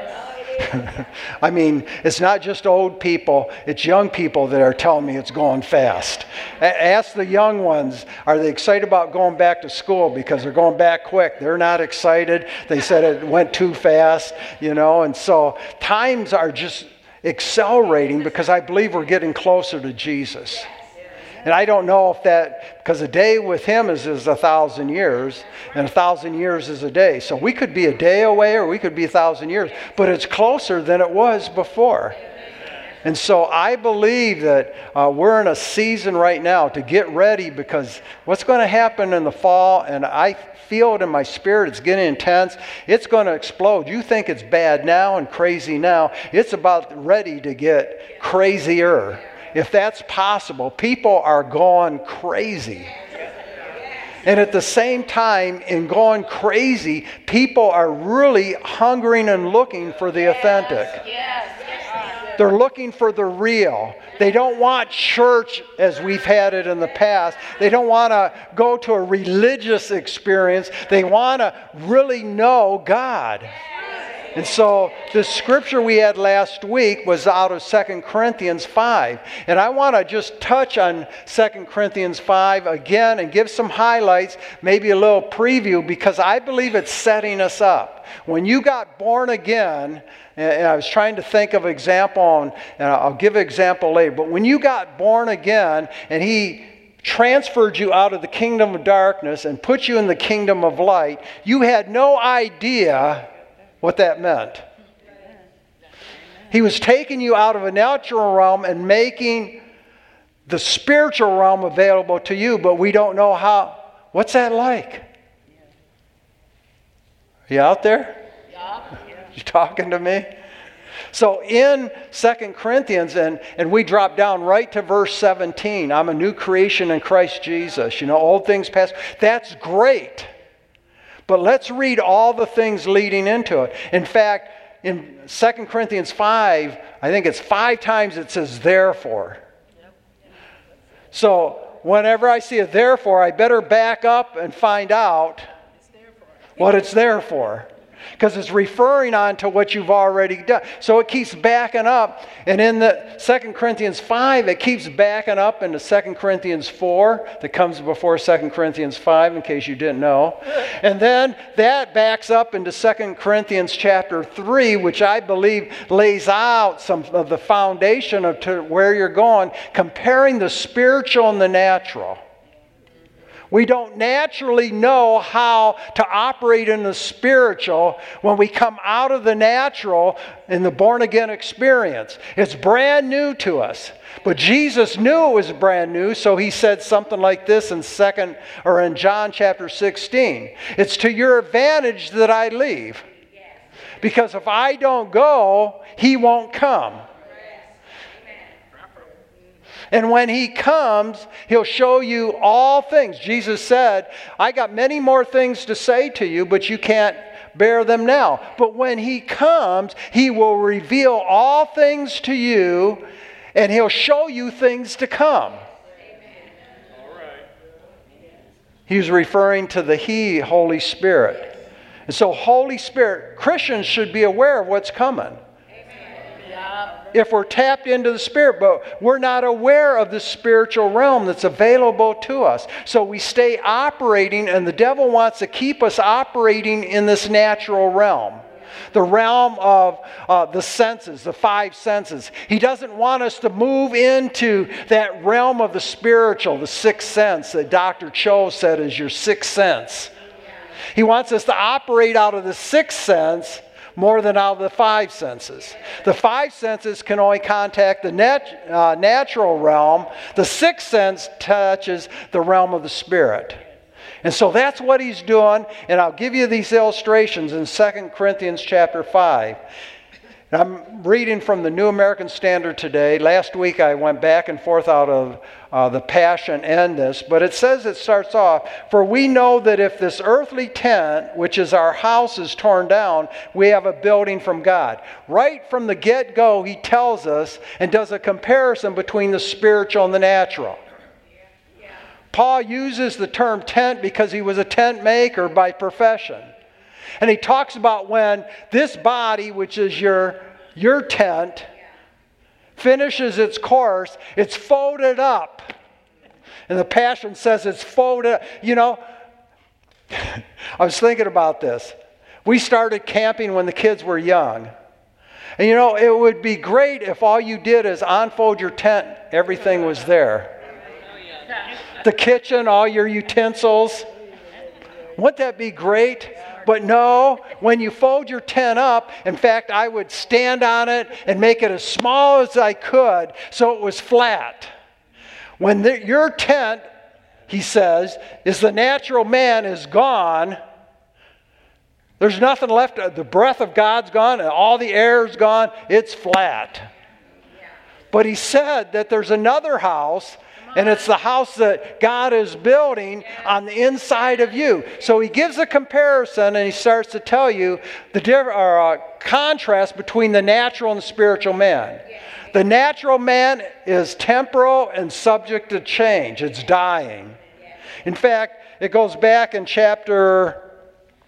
I mean, it's not just old people, it's young people that are telling me it's going fast. Ask the young ones, are they excited about going back to school? Because they're going back quick. They're not excited. They said it went too fast, and so times are just accelerating, because I believe we're getting closer to Jesus. And I don't know if that, because a day with Him is 1,000 years, and 1,000 years is a day. So we could be a day away, or we could be 1,000 years, but it's closer than it was before. And so I believe that we're in a season right now to get ready, because what's going to happen in the fall, and I feel it in my spirit, it's getting intense, it's going to explode. You think it's bad now and crazy now, it's about ready to get crazier. If that's possible, people are going crazy. And at the same time, in going crazy, people are really hungering and looking for the authentic. They're looking for the real. They don't want church as we've had it in the past. They don't want to go to a religious experience. They want to really know God. And so the scripture we had last week was out of 2 Corinthians 5. And I want to just touch on 2 Corinthians 5 again and give some highlights, maybe a little preview, because I believe it's setting us up. When you got born again, and I was trying to think of an example, and I'll give an example later, but when you got born again and He transferred you out of the kingdom of darkness and put you in the kingdom of light, you had no idea what that meant. He was taking you out of a natural realm and making the spiritual realm available to you, but we don't know how. What's that like? You out there? You talking to me? So in 2 Corinthians, and we drop down right to verse 17, I'm a new creation in Christ Jesus. You know, old things past. That's great. But let's read all the things leading into it. In fact, in 2 Corinthians 5, I think it's 5 times it says therefore. So whenever I see a therefore, I better back up and find out what it's there for. Because it's referring on to what you've already done. So it keeps backing up. And in the 2 Corinthians 5, it keeps backing up into 2 Corinthians 4 that comes before 2 Corinthians 5, in case you didn't know. And then that backs up into 2 Corinthians chapter 3, which I believe lays out some of the foundation of to where you're going, comparing the spiritual and the natural. We don't naturally know how to operate in the spiritual when we come out of the natural in the born-again experience. It's brand new to us. But Jesus knew it was brand new, so He said something like this in John chapter 16. It's to your advantage that I leave. Because if I don't go, He won't come. And when He comes, He'll show you all things. Jesus said, I got many more things to say to you, but you can't bear them now. But when He comes, He will reveal all things to you, and He'll show you things to come. He's referring to the Holy Spirit. And so Holy Spirit, Christians should be aware of what's coming. If we're tapped into the Spirit, but we're not aware of the spiritual realm that's available to us. So we stay operating, and the devil wants to keep us operating in this natural realm. The realm of the senses, the 5 senses. He doesn't want us to move into that realm of the spiritual, the 6th sense that Dr. Cho said is your 6th sense. He wants us to operate out of the 6th sense more than out of the 5 senses. The 5 senses can only contact the natural realm. The 6th sense touches the realm of the Spirit. And so that's what he's doing. And I'll give you these illustrations in 2 Corinthians chapter 5. And I'm reading from the New American Standard today. Last week I went back and forth out of the Passion and this. But it says, it starts off, for we know that if this earthly tent, which is our house, is torn down, we have a building from God. Right from the get-go, he tells us and does a comparison between the spiritual and the natural. Paul uses the term tent because he was a tent maker by profession. And he talks about when this body, which is your tent, finishes its course, it's folded up. And the Passion says it's folded up. You know, I was thinking about this. We started camping when the kids were young. And you know, it would be great if all you did is unfold your tent, everything was there. The kitchen, all your utensils. Wouldn't that be great? But no, when you fold your tent up, in fact, I would stand on it and make it as small as I could so it was flat. When your tent, he says, is the natural man is gone, there's nothing left. The breath of God's gone and all the air is gone. It's flat. But he said that there's another house, and it's the house that God is building on the inside of you. So he gives a comparison, and he starts to tell you the contrast between the natural and the spiritual man. The natural man is temporal and subject to change. It's dying. In fact, it goes back in chapter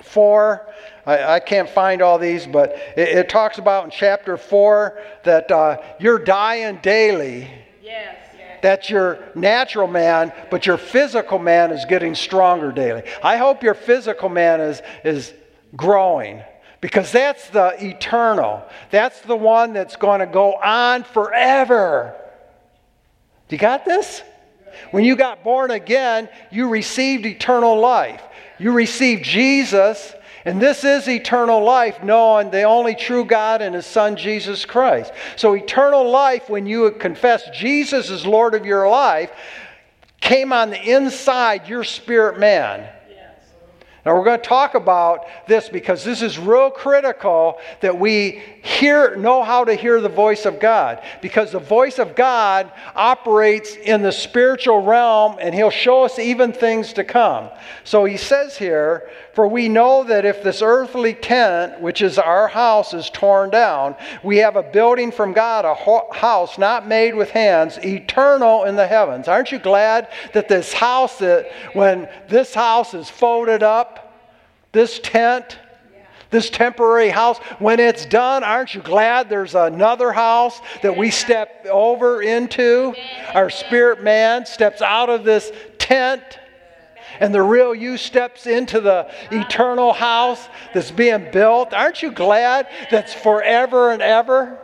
4. I can't find all these, but it talks about in chapter 4 that you're dying daily. Yes. That's your natural man, but your physical man is getting stronger daily. I hope your physical man is growing, because that's the eternal. That's the one that's going to go on forever. You got this? When you got born again, you received eternal life. You received Jesus, and this is eternal life, knowing the only true God and His Son, Jesus Christ. So eternal life, when you confess Jesus as Lord of your life, came on the inside your spirit man. Now we're going to talk about this because this is real critical that we know how to hear the voice of God. Because the voice of God operates in the spiritual realm, and He'll show us even things to come. So He says here, for we know that if this earthly tent, which is our house, is torn down, we have a building from God, a house not made with hands, eternal in the heavens. Aren't you glad that this house, that when this house is folded up, this tent, this temporary house, when it's done, aren't you glad there's another house that we step over into? Our spirit man steps out of this tent, and the real you steps into the eternal house that's being built. Aren't you glad that's forever and ever?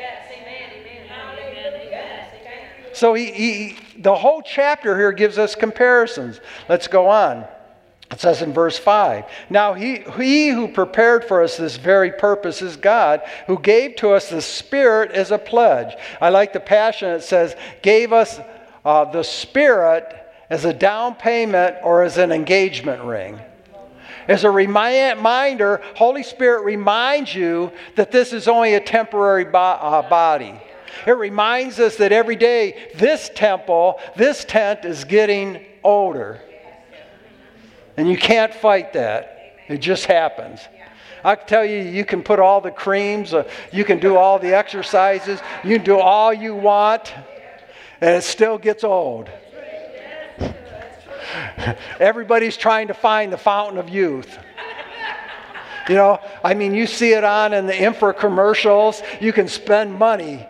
So the whole chapter here gives us comparisons. Let's go on. It says in verse 5, now he who prepared for us this very purpose is God, who gave to us the Spirit as a pledge. I like the Passion. It says, gave us the Spirit as a down payment or as an engagement ring. As a reminder, Holy Spirit reminds you that this is only a temporary body. It reminds us that every day this tent is getting older. And you can't fight that. It just happens. I can tell you, you can put all the creams, you can do all the exercises, you can do all you want, and it still gets old. Everybody's trying to find the fountain of youth. You know, I mean, you see it on in the infomercials. You can spend money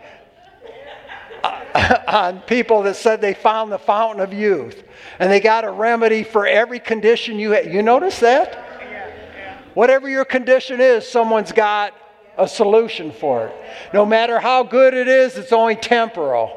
on people that said they found the fountain of youth. And they got a remedy for every condition you have. You notice that? Whatever your condition is, someone's got a solution for it. No matter how good it is, it's only temporal.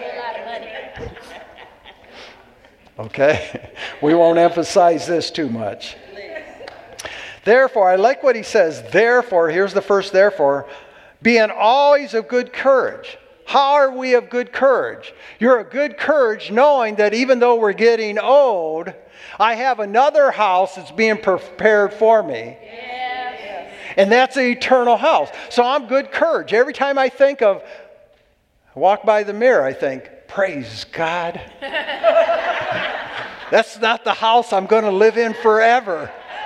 Okay? We won't emphasize this too much. Therefore, I like what he says. Therefore, here's the first therefore, being always of good courage. How are we of good courage? You're of good courage knowing that even though we're getting old, I have another house that's being prepared for me. Yes. And that's an eternal house. So I'm good courage. Every time I walk by the mirror, I think, praise God. That's not the house I'm going to live in forever.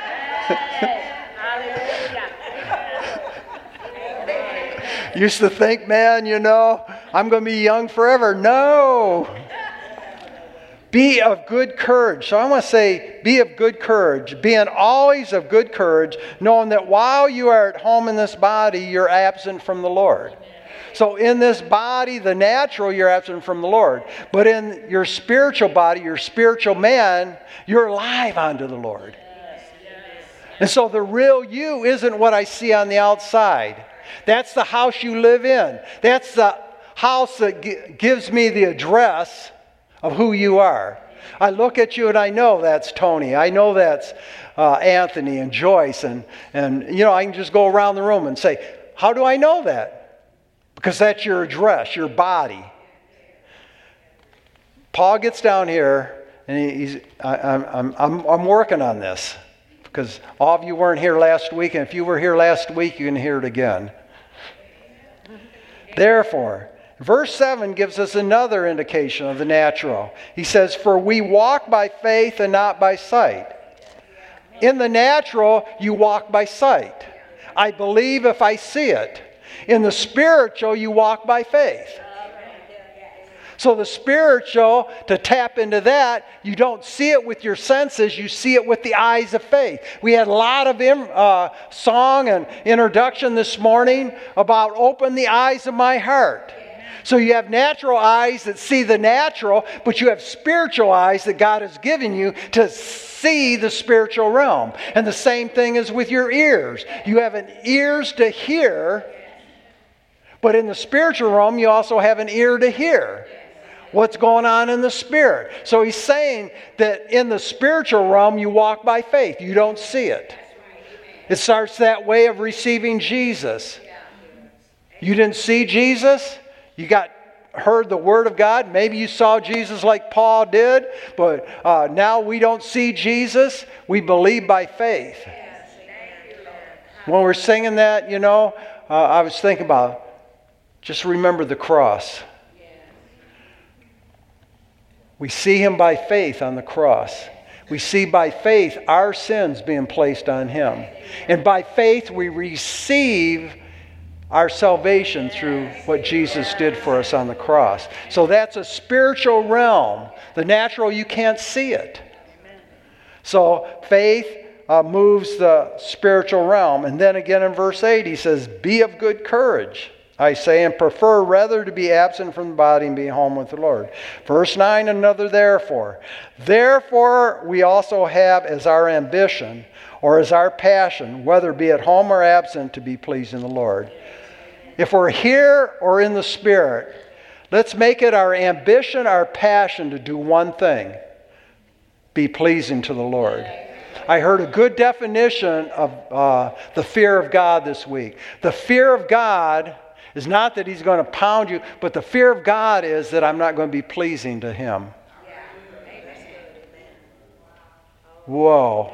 Used to think, man, I'm going to be young forever. No. Be of good courage. So I want to say, be of good courage. Being always of good courage, knowing that while you are at home in this body, you're absent from the Lord. So in this body, the natural, you're absent from the Lord. But in your spiritual body, your spiritual man, you're alive unto the Lord. And so the real you isn't what I see on the outside. That's the house you live in. That's the house that gives me the address of who you are. I look at you and I know that's Tony. I know that's Anthony and Joyce. And I can just go around the room and say, how do I know that? Because that's your address, your body. Paul gets down here and I'm working on this. Because all of you weren't here last week, and if you were here last week, you can hear it again. Therefore, verse 7 gives us another indication of the natural. He says, for we walk by faith and not by sight. In the natural, you walk by sight. I believe if I see it. In the spiritual, you walk by faith. So the spiritual, to tap into that, you don't see it with your senses, you see it with the eyes of faith. We had a lot of song and introduction this morning about open the eyes of my heart. So you have natural eyes that see the natural, but you have spiritual eyes that God has given you to see the spiritual realm. And the same thing is with your ears. You have an ears to hear, but in the spiritual realm, you also have an ear to hear what's going on in the spirit. So he's saying that in the spiritual realm, you walk by faith. You don't see it. It starts that way of receiving Jesus. You didn't see Jesus? You heard the Word of God. Maybe you saw Jesus like Paul did, but now we don't see Jesus. We believe by faith. When we're singing that, I was thinking about, just remember the cross. We see Him by faith on the cross. We see by faith our sins being placed on Him. And by faith we receive our salvation through what Jesus did for us on the cross. So that's a spiritual realm. The natural, you can't see it. So faith moves the spiritual realm. And then again in verse 8 he says, be of good courage, I say, and prefer rather to be absent from the body and be home with the Lord. Verse 9, another therefore. Therefore we also have as our ambition or as our passion, whether be at home or absent, to be pleasing the Lord. If we're here or in the Spirit, let's make it our ambition, our passion to do one thing: be pleasing to the Lord. I heard a good definition of the fear of God this week. The fear of God is not that He's going to pound you, but the fear of God is that I'm not going to be pleasing to Him. Whoa.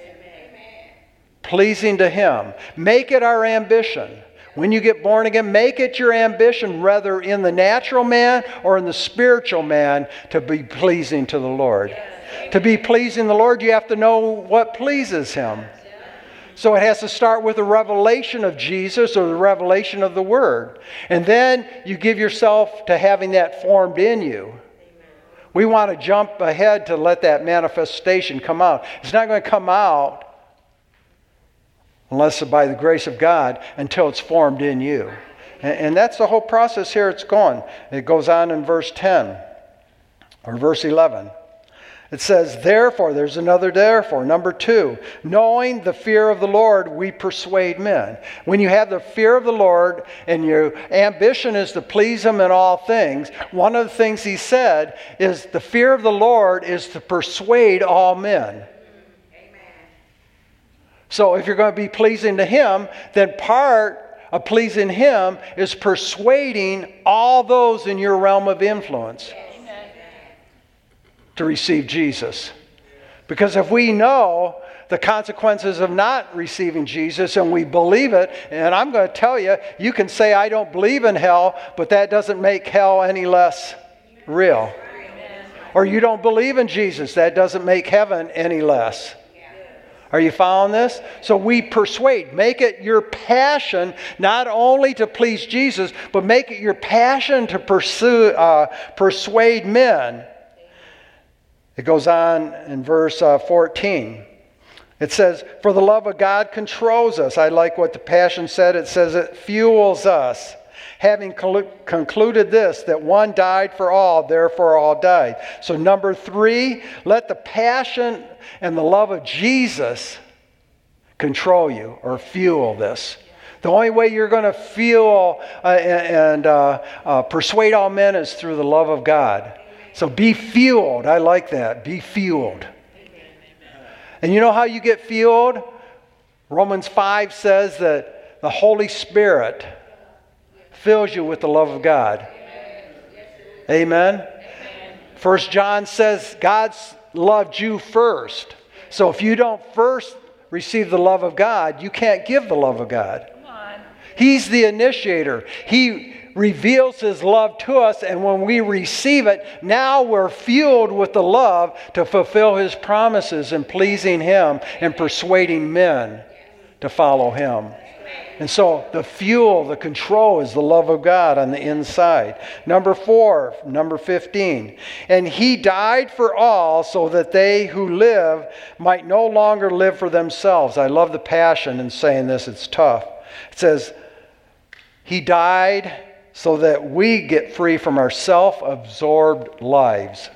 Pleasing to Him. Make it our ambition. When you get born again, make it your ambition, whether in the natural man or in the spiritual man, to be pleasing to the Lord. To be pleasing the Lord, you have to know what pleases Him. So it has to start with a revelation of Jesus or the revelation of the Word. And then you give yourself to having that formed in you. We want to jump ahead to let that manifestation come out. It's not going to come out unless by the grace of God, until it's formed in you. And that's the whole process here it's going. It goes on in verse 10 or verse 11. It says, therefore, there's another therefore. Number 2, knowing the fear of the Lord, we persuade men. When you have the fear of the Lord and your ambition is to please Him in all things, one of the things he said is the fear of the Lord is to persuade all men. So if you're going to be pleasing to Him, then part of pleasing Him is persuading all those in your realm of influence to receive Jesus. Because if we know the consequences of not receiving Jesus and we believe it, and I'm going to tell you, you can say I don't believe in hell, but that doesn't make hell any less real. Or you don't believe in Jesus, that doesn't make heaven any less. Are you following this? So we persuade. Make it your passion not only to please Jesus, but make it your passion to persuade men. It goes on in verse 14. It says, for the love of God controls us. I like what the Passion said. It says it fuels us. Having concluded this, that one died for all, therefore all died. So number 3, let the passion and the love of Jesus control you or fuel this. The only way you're going to fuel and persuade all men is through the love of God. So be fueled. I like that. Be fueled. And you know how you get fueled? Romans 5 says that the Holy Spirit fills you with the love of God. Amen. 1 John says God's loved you first. So if you don't first receive the love of God, you can't give the love of God. He's the initiator. He reveals His love to us, and when we receive it, now we're fueled with the love to fulfill His promises and pleasing Him and persuading men to follow Him. And so the fuel, the control is the love of God on the inside. Number 4, number 15. And he died for all so that they who live might no longer live for themselves. I love the passion in saying this. It's tough. It says, he died so that we get free from our self-absorbed lives.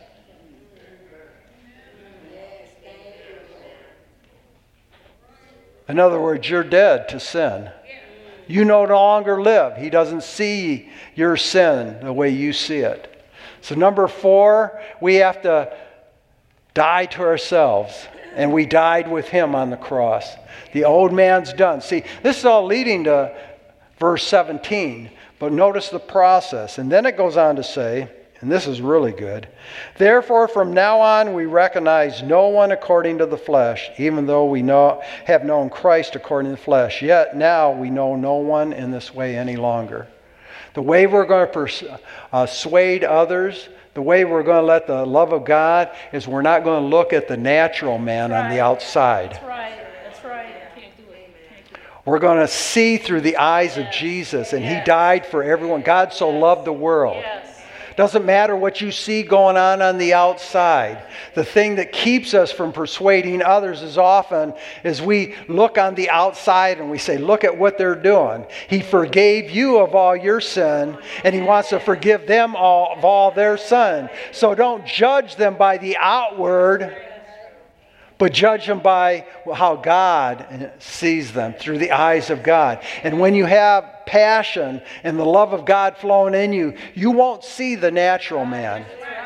In other words, you're dead to sin. You no longer live. He doesn't see your sin the way you see it. So number 4, we have to die to ourselves. And we died with him on the cross. The old man's done. See, this is all leading to verse 17. But notice the process. And then it goes on to say, and this is really good, therefore from now on we recognize no one according to the flesh, even though we have known Christ according to the flesh. Yet now we know no one in this way any longer. The way we're going to persuade others, the way we're going to let the love of God is we're not going to look at the natural man on the outside. That's right. That's right. Can't do it. We're going to see through the eyes of Jesus, and he died for everyone. God so loved the world. Doesn't matter what you see going on the outside. The thing that keeps us from persuading others is we look on the outside and we say, look at what they're doing. He forgave you of all your sin, and he wants to forgive them of all their sin. So don't judge them by the outward, but judge them by how God sees them, through the eyes of God. And when you have passion and the love of God flowing in you, you won't see the natural man.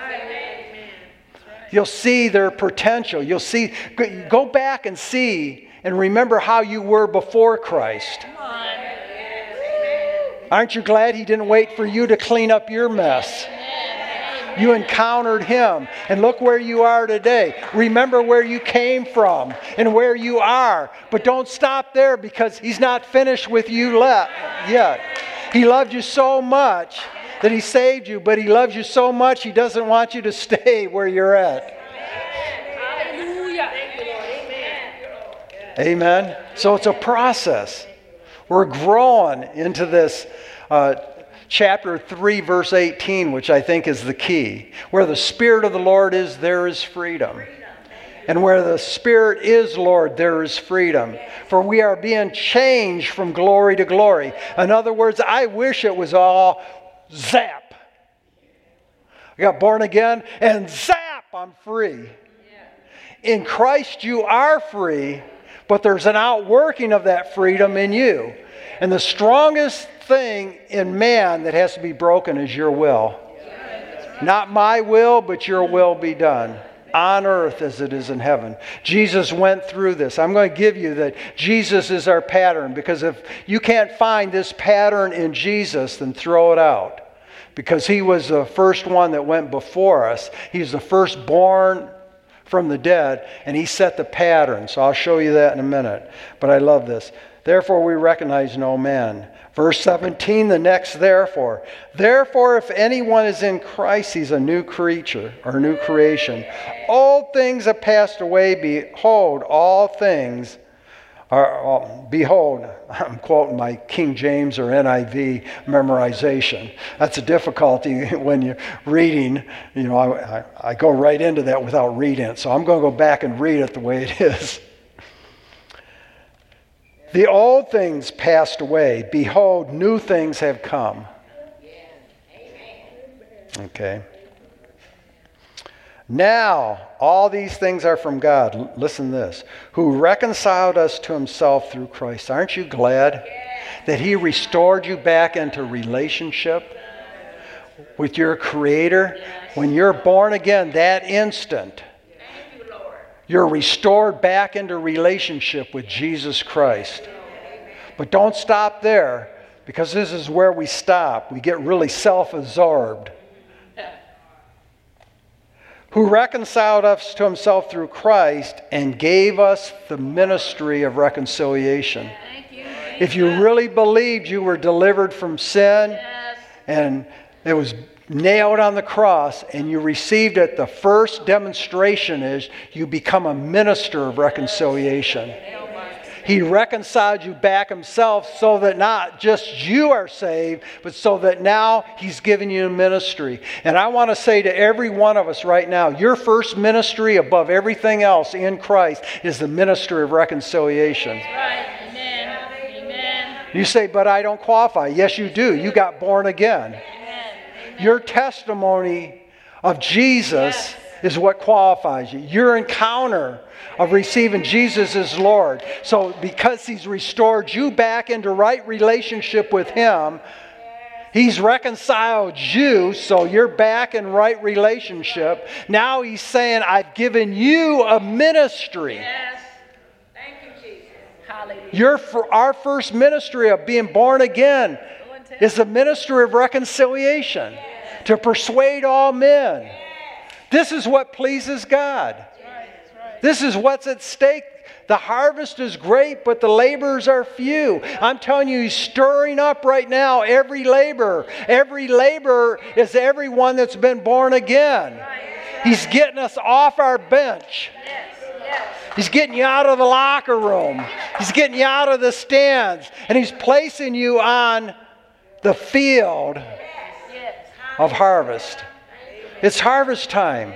You'll see their potential. You'll see, go back and see and remember how you were before Christ. Aren't you glad he didn't wait for you to clean up your mess? You encountered him, and look where you are today. Remember where you came from and where you are. But don't stop there, because he's not finished with you yet. He loved you so much that he saved you, but he loves you so much he doesn't want you to stay where you're at. Hallelujah. Amen. So it's a process. We're growing into this chapter 3, verse 18, which I think is the key. Where the Spirit of the Lord is, there is freedom. And where the Spirit is, Lord, there is freedom. For we are being changed from glory to glory. In other words, I wish it was all zap. I got born again, and zap, I'm free. In Christ you are free, but there's an outworking of that freedom in you. And the strongest thing in man that has to be broken is your will. Not my will, but your will be done on earth as it is in heaven. Jesus went through this. I'm going to give you that Jesus is our pattern, because if you can't find this pattern in Jesus, then throw it out. Because he was the first one that went before us. He's the firstborn from the dead, and he set the pattern. So I'll show you that in a minute. But I love this. Therefore we recognize no man. Verse 17, the next therefore. Therefore, if anyone is in Christ, he's a new creature or new creation. All things have passed away. Behold, all things are, behold, I'm quoting my King James or NIV memorization. That's a difficulty when you're reading. You know, I go right into that without reading it. So I'm going to go back and read it the way it is. The old things passed away. Behold, new things have come. Okay. Now, all these things are from God. Listen to this. Who reconciled us to himself through Christ. Aren't you glad that he restored you back into relationship with your Creator? When you're born again, that instant, you're restored back into relationship with Jesus Christ. But don't stop there, because this is where we stop. We get really self-absorbed. Who reconciled us to himself through Christ and gave us the ministry of reconciliation. If you really believed you were delivered from sin and it was nailed on the cross and you received it, the first demonstration is you become a minister of reconciliation. He reconciled you back himself so that not just you are saved, but so that now he's given you a ministry. And I want to say to every one of us right now, your first ministry above everything else in Christ is the ministry of reconciliation. That's right. Amen. Amen. You say, but I don't qualify. Yes, you do. You got born again. Amen. Your testimony of Jesus is what qualifies you. Your encounter of receiving Jesus as Lord. So because he's restored you back into right relationship with him, he's reconciled you, so you're back in right relationship. Now he's saying, I've given you a ministry. Yes. Thank you, Jesus. Hallelujah. Our first ministry of being born again is the ministry of reconciliation. To persuade all men. This is what pleases God. This is what's at stake. The harvest is great, but the laborers are few. I'm telling you, he's stirring up right now every laborer. Every laborer is everyone that's been born again. He's getting us off our bench. He's getting you out of the locker room. He's getting you out of the stands. And he's placing you on the field of harvest. It's harvest time.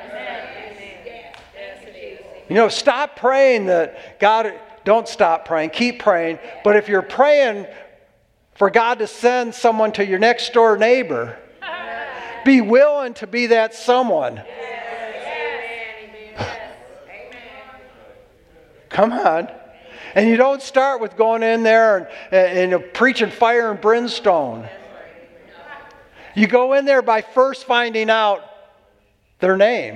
You know, stop praying that God, don't stop praying, keep praying. But if you're praying for God to send someone to your next door neighbor, be willing to be that someone. Come on. And you don't start with going in there and preaching fire and brimstone. You go in there by first finding out their name.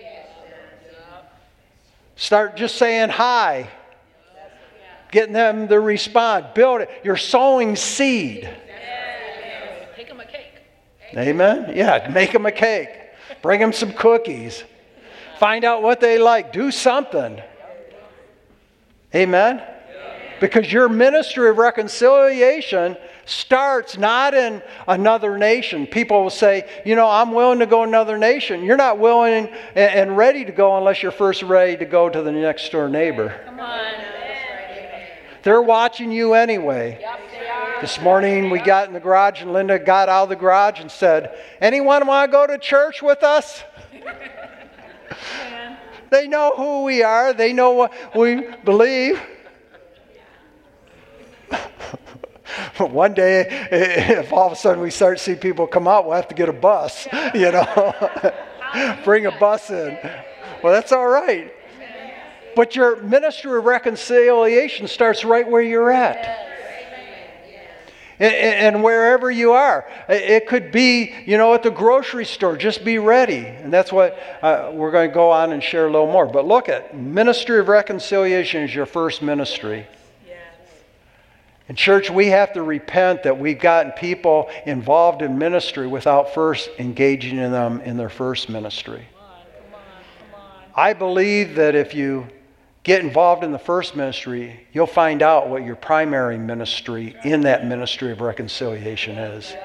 Start just saying hi. Getting them to respond. Build it. You're sowing seed. Take them a cake. Amen? Yeah, make them a cake. Bring them some cookies. Find out what they like. Do something. Amen? Because your ministry of reconciliation starts not in another nation. People will say, you know, I'm willing to go another nation. You're not willing and ready to go unless you're first ready to go to the next door neighbor. Come on. They're watching you anyway. This morning we got in the garage and Linda got out of the garage and said, anyone want to go to church with us? They know who we are. They know what we believe. One day, if all of a sudden we start to see people come out, we'll have to get a bus, you know. Bring a bus in. Well, that's all right. But your ministry of reconciliation starts right where you're at. And wherever you are. It could be, you know, at the grocery store. Just be ready. And that's what we're going to go on and share a little more. But look at, ministry of reconciliation is your first ministry. In church, we have to repent that we've gotten people involved in ministry without first engaging in them in their first ministry. I believe that if you get involved in the first ministry, you'll find out what your primary ministry in that ministry of reconciliation is.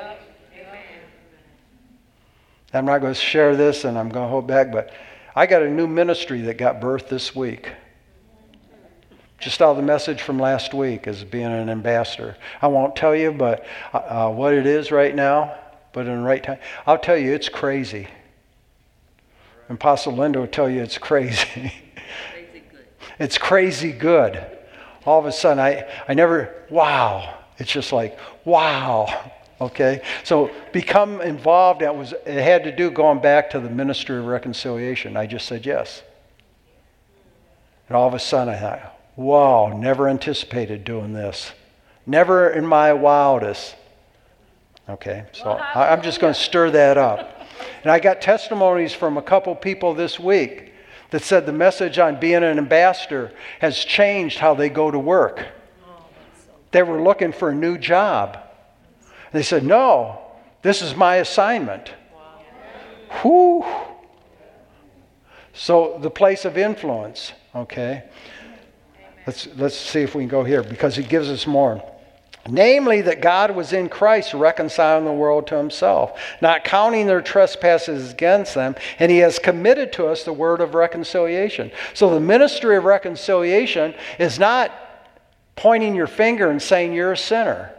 I'm not going to share this and I'm going to hold back, but I got a new ministry that got birthed this week. Just out of the message from last week as being an ambassador. I won't tell you but what it is right now, but in the right time. I'll tell you, it's crazy. And Apostle Linda will tell you it's crazy. It's crazy good. All of a sudden, I never, wow. It's just like, wow. Okay? So become involved. It had to do going back to the ministry of reconciliation. I just said yes. And all of a sudden, I thought, wow, never anticipated doing this. Never in my wildest. Okay, so I'm just going to stir that up. And I got testimonies from a couple people this week that said the message on being an ambassador has changed how they go to work. They were looking for a new job. They said, no, this is my assignment. Whew. So the place of influence, okay. Let's see if we can go here, because he gives us more. Namely, that God was in Christ reconciling the world to himself, not counting their trespasses against them, and he has committed to us the word of reconciliation. So the ministry of reconciliation is not pointing your finger and saying you're a sinner.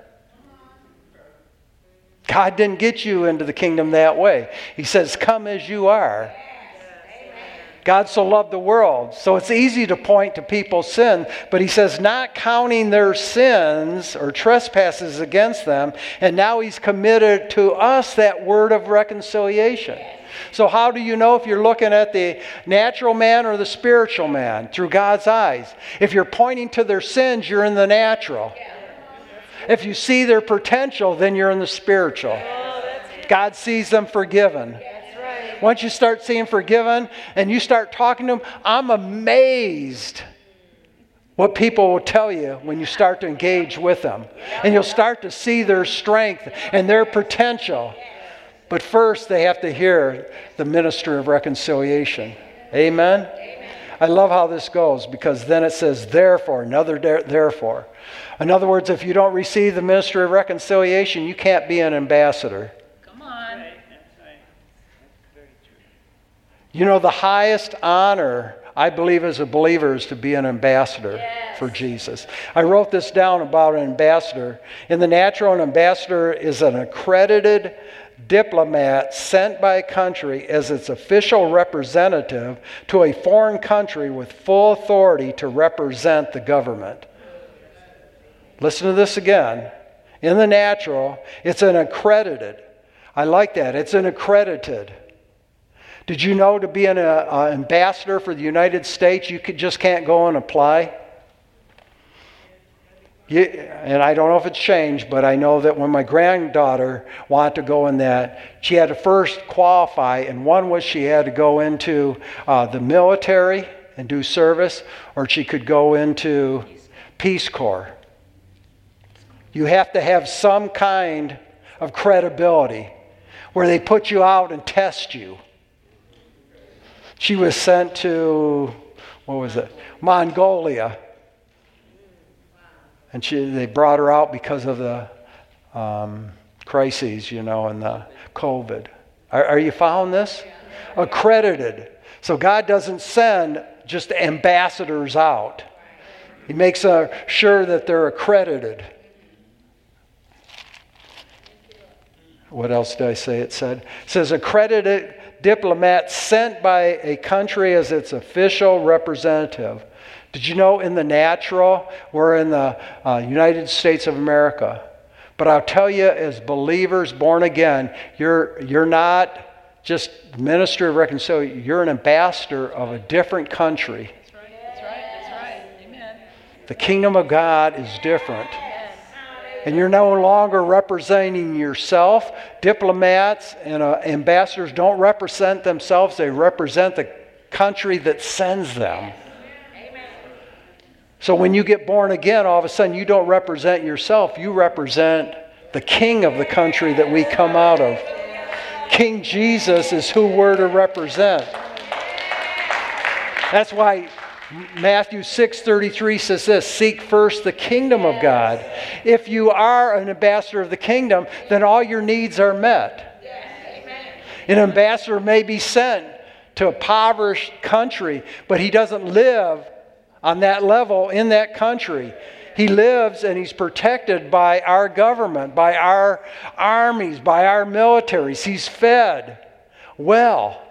God didn't get you into the kingdom that way. He says, come as you are. God so loved the world. So it's easy to point to people's sin, but he says not counting their sins or trespasses against them, and now he's committed to us that word of reconciliation. So how do you know if you're looking at the natural man or the spiritual man? Through God's eyes. If you're pointing to their sins, you're in the natural. If you see their potential, then you're in the spiritual. God sees them forgiven. Once you start seeing forgiven and you start talking to them, I'm amazed what people will tell you when you start to engage with them. And you'll start to see their strength and their potential. But first, they have to hear the ministry of reconciliation. Amen? I love how this goes, because then it says, therefore, another therefore. In other words, if you don't receive the ministry of reconciliation, you can't be an ambassador. Come on. You know, the highest honor, I believe, as a believer is to be an ambassador for Jesus. I wrote this down about an ambassador. In the natural, an ambassador is an accredited diplomat sent by a country as its official representative to a foreign country with full authority to represent the government. Listen to this again. In the natural, it's an accredited. I like that. It's an accredited. Did you know to be an ambassador for the United States, you just can't go and apply? And I don't know if it's changed, but I know that when my granddaughter wanted to go in that, she had to first qualify, and one was she had to go into the military and do service, or she could go into Peace Corps. You have to have some kind of credibility where they put you out and test you. She was sent to, Mongolia. And they brought her out because of the crises, and the COVID. Are you following this? Accredited. So God doesn't send just ambassadors out. He makes sure that they're accredited. What else did I say it said? It says accredited diplomat sent by a country as its official representative. Did you know in the natural, we're in the United States of America. But I'll tell you, as believers born again, you're not just minister of reconciliation. You're an ambassador of a different country. That's right. Amen. The kingdom of God is different. And you're no longer representing yourself. Diplomats and ambassadors don't represent themselves. They represent the country that sends them. So when you get born again, all of a sudden you don't represent yourself. You represent the king of the country that we come out of. King Jesus is who we're to represent. That's why Matthew 6:33 says this, seek first the kingdom of God. If you are an ambassador of the kingdom, then all your needs are met. An ambassador may be sent to a impoverished country, but he doesn't live on that level in that country. He lives and he's protected by our government, by our armies, by our militaries. He's fed well.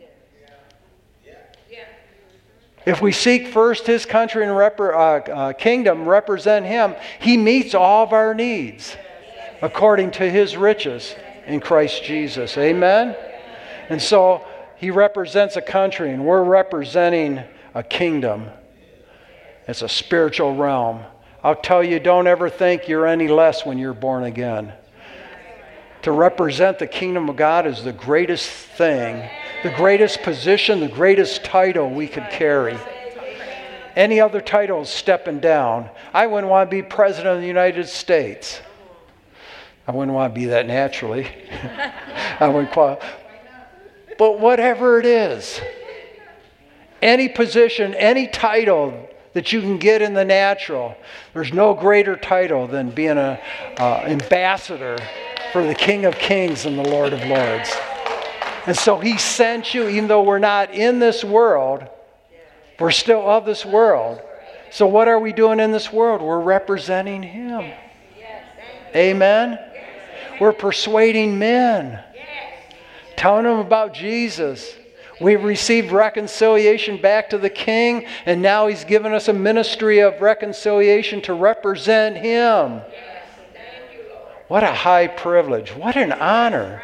If we seek first his country and kingdom, represent him, he meets all of our needs according to his riches in Christ Jesus. Amen? And so he represents a country and we're representing a kingdom. It's a spiritual realm. I'll tell you, don't ever think you're any less when you're born again. To represent the kingdom of God is the greatest thing, the greatest position, the greatest title we could carry. Any other title is stepping down. I wouldn't want to be president of the United States. I wouldn't want to be that naturally. I wouldn't qualify. But whatever it is, any position, any title that you can get in the natural, there's no greater title than being an ambassador for the King of Kings and the Lord of Lords. And so he sent you, even though we're not in this world, we're still of this world. So what are we doing in this world? We're representing Him. Amen? We're persuading men. Telling them about Jesus. We've received reconciliation back to the King, and now He's given us a ministry of reconciliation to represent Him. What a high privilege. What an honor.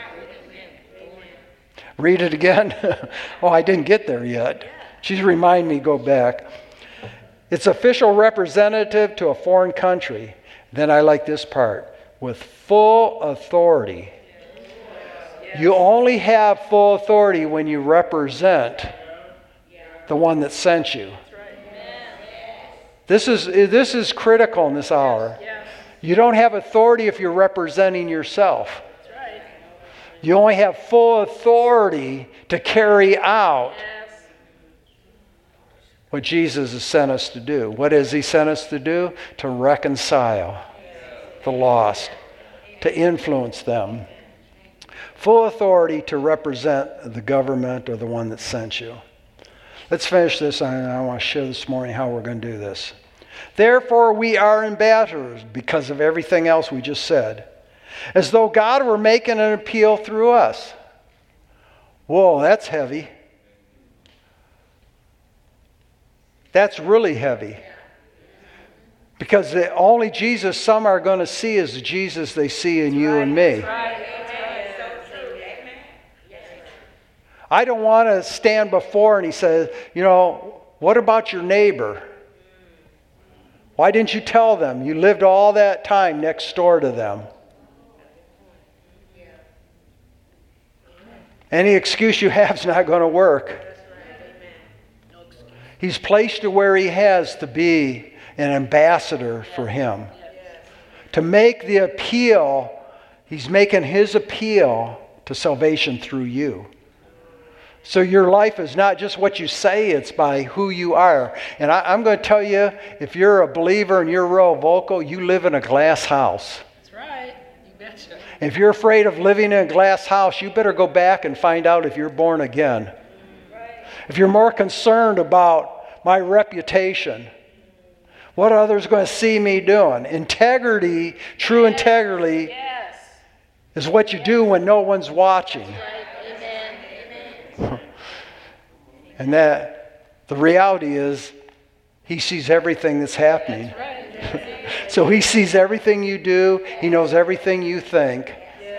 Read it again. Oh, I didn't get there yet. She's reminding me, go back. It's official representative to a foreign country. Then I like this part. With full authority. You only have full authority when you represent the one that sent you. This is critical in this hour. You don't have authority if you're representing yourself. You only have full authority to carry out what Jesus has sent us to do. What has He sent us to do? To reconcile the lost, to influence them. Full authority to represent the government or the one that sent you. Let's finish this, and I want to share this morning how we're going to do this. Therefore, we are ambassadors because of everything else we just said, as though God were making an appeal through us. Whoa, that's heavy. That's really heavy. Because the only Jesus some are going to see is the Jesus they see in you and me. I don't want to stand before and He says, what about your neighbor? Why didn't you tell them? You lived all that time next door to them. Any excuse you have is not going to work. He's placed you where He has to be an ambassador for Him. To make the appeal, He's making His appeal to salvation through you. So your life is not just what you say, it's by who you are. And I'm going to tell you, if you're a believer and you're real vocal, you live in a glass house. That's right. You betcha. If you're afraid of living in a glass house, you better go back and find out if you're born again. If you're more concerned about my reputation, what are others going to see me doing? Integrity, true integrity, is what you do when no one's watching. And that the reality is He sees everything that's happening. So He sees everything you do. He knows everything you think.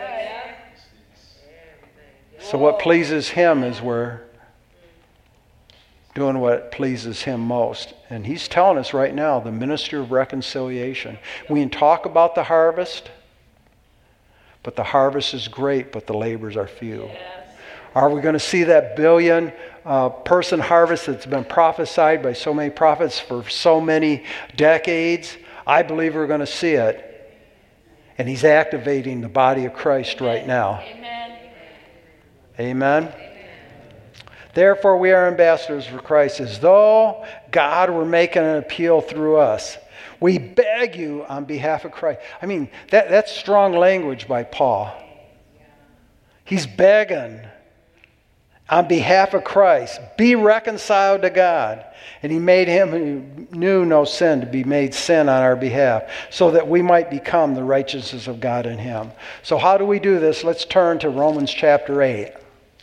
So what pleases Him is we're doing what pleases Him most. And He's telling us right now, the ministry of reconciliation. We can talk about the harvest, but the harvest is great, but the labors are few. Are we going to see that billion person harvest that's been prophesied by so many prophets for so many decades? I believe we're going to see it. And He's activating the body of Christ right now. Amen. Amen. Therefore, we are ambassadors for Christ, as though God were making an appeal through us. We beg you on behalf of Christ. I mean, that's strong language by Paul. He's begging on behalf of Christ, be reconciled to God. And He made Him who knew no sin to be made sin on our behalf, so that we might become the righteousness of God in Him. So how do we do this? Let's turn to Romans chapter 8.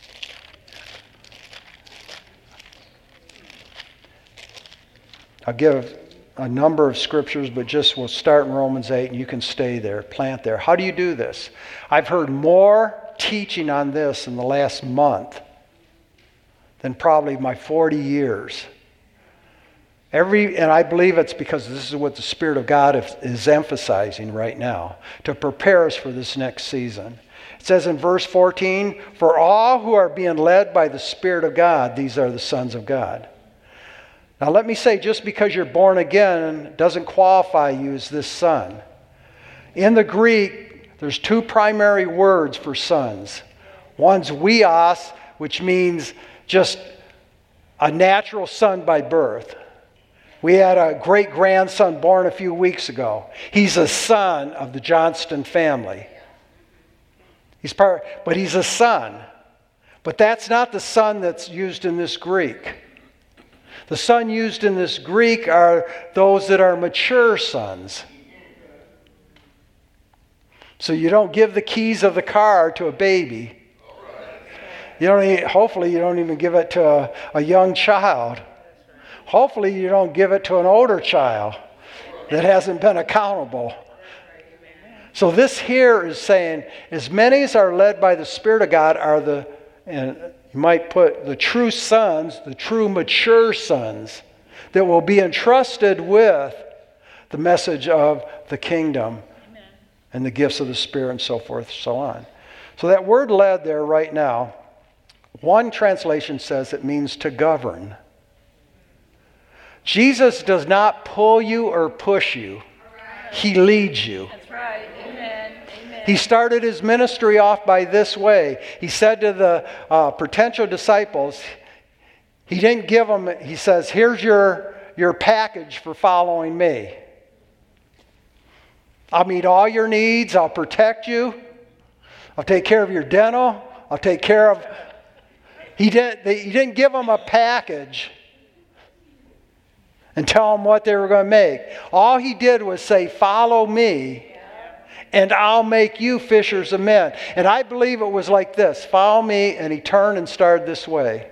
I'll give a number of scriptures, but we'll start in Romans 8, and you can stay there, plant there. How do you do this? I've heard more teaching on this in the last month than probably my 40 years. And I believe it's because this is what the Spirit of God is emphasizing right now to prepare us for this next season. It says in verse 14, for all who are being led by the Spirit of God, these are the sons of God. Now let me say, just because you're born again doesn't qualify you as this son. In the Greek, there's two primary words for sons. One's weos, which means just a natural son by birth. We had a great-grandson born a few weeks ago. He's a son of the Johnston family. But he's a son. But that's not the son that's used in this Greek. The son used in this Greek are those that are mature sons. So you don't give the keys of the car to a baby. Hopefully you don't even give it to a young child. Hopefully you don't give it to an older child that hasn't been accountable. So this here is saying, as many as are led by the Spirit of God are and you might put the true sons, the true mature sons, that will be entrusted with the message of the kingdom and the gifts of the Spirit and so forth and so on. So that word led there right now, one translation says it means to govern. Jesus does not pull you or push you. He leads you. That's right. Amen. Amen. He started his ministry off by this way. He said to the potential disciples, he didn't give them, he says, here's your package for following me. I'll meet all your needs. I'll protect you. I'll take care of your dental. I'll take care of... He didn't give them a package and tell them what they were going to make. All he did was say, follow me, and I'll make you fishers of men. And I believe it was like this. Follow me, and he turned and started this way.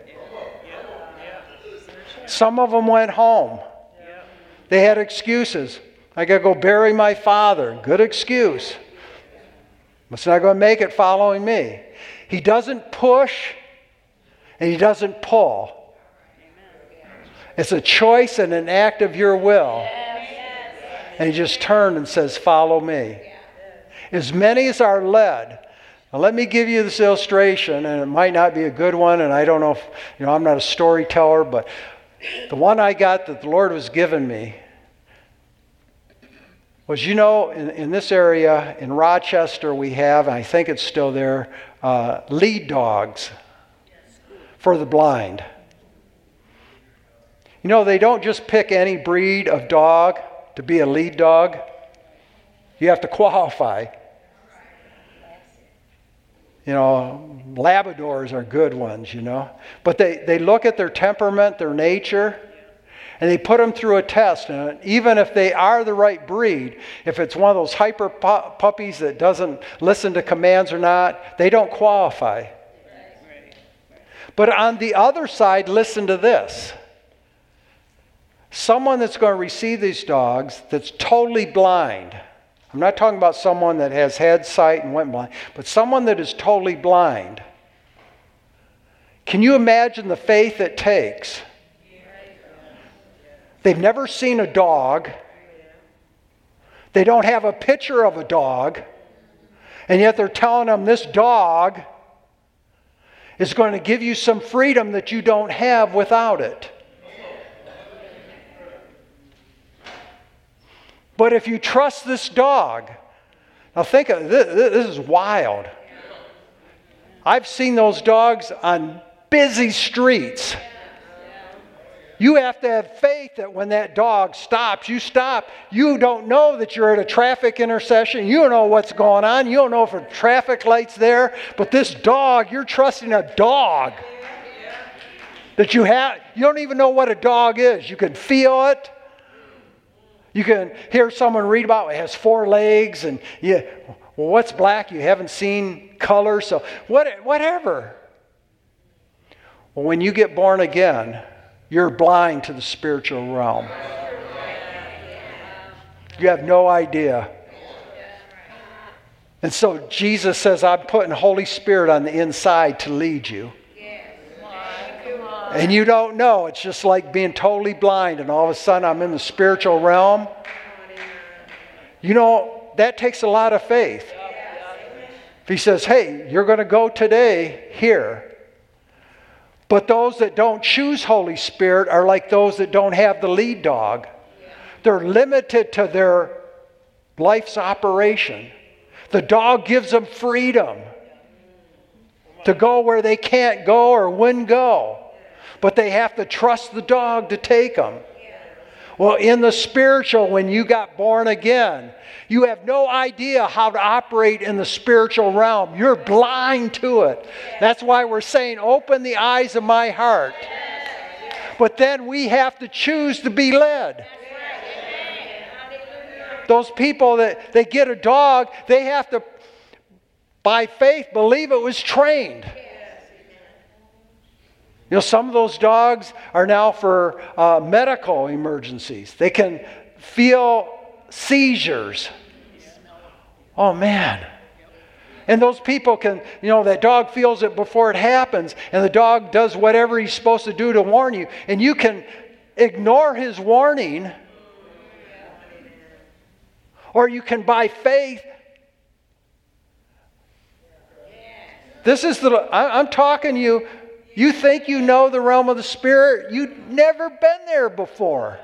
Some of them went home. They had excuses. I got to go bury my father. Good excuse. But not going to make it following me. He doesn't push and he doesn't pull. It's a choice and an act of your will. And he just turned and says, follow me. As many as are led. Now let me give you this illustration, and it might not be a good one, and I don't know if, I'm not a storyteller, but the one I got that the Lord was giving me was, in this area, in Rochester, we have, and I think it's still there, lead dogs for the blind. They don't just pick any breed of dog to be a lead dog. You have to qualify. Labradors are good ones, But they look at their temperament, their nature, and they put them through a test. And even if they are the right breed, if it's one of those hyper puppies that doesn't listen to commands or not, they don't qualify. But on the other side, listen to this. Someone that's going to receive these dogs that's totally blind. I'm not talking about someone that has had sight and went blind, but someone that is totally blind. Can you imagine the faith it takes? They've never seen a dog. They don't have a picture of a dog. And yet they're telling them this dog is going to give you some freedom that you don't have without it. But if you trust this dog, now think of this, this is wild. I've seen those dogs on busy streets. You have to have faith that when that dog stops, you stop. You don't know that you're at a traffic intersection. You don't know what's going on. You don't know if a traffic light's there. But this dog, you're trusting a dog that you have. You don't even know what a dog is. You can feel it. You can hear someone read about it has 4 legs, and what's black? You haven't seen color, so whatever. Well, when you get born again, you're blind to the spiritual realm. You have no idea. And so Jesus says, I'm putting Holy Spirit on the inside to lead you. And you don't know. It's just like being totally blind and all of a sudden I'm in the spiritual realm. That takes a lot of faith. If he says, hey, you're going to go today here. But those that don't choose Holy Spirit are like those that don't have the lead dog. They're limited to their life's operation. The dog gives them freedom to go where they can't go or wouldn't go. But they have to trust the dog to take them. Well, in the spiritual, when you got born again, you have no idea how to operate in the spiritual realm. You're blind to it. That's why we're saying, open the eyes of my heart. But then we have to choose to be led. Those people that they get a dog, they have to, by faith, believe it was trained. You know, some of those dogs are now for medical emergencies. They can feel seizures. Oh, man. And those people can, you know, that dog feels it before it happens, and the dog does whatever he's supposed to do to warn you, and you can ignore his warning, or you can, by faith, this is I'm talking to you, you think you know the realm of the Spirit, you've never been there before.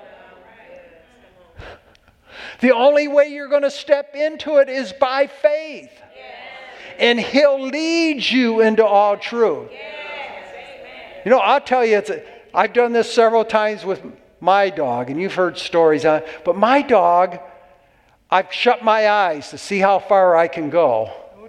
The only way you're going to step into it is by faith. And He'll lead you into all truth. You know, I'll tell you, I've done this several times with my dog, and you've heard stories on it. But my dog, I've shut my eyes to see how far I can go. Oh,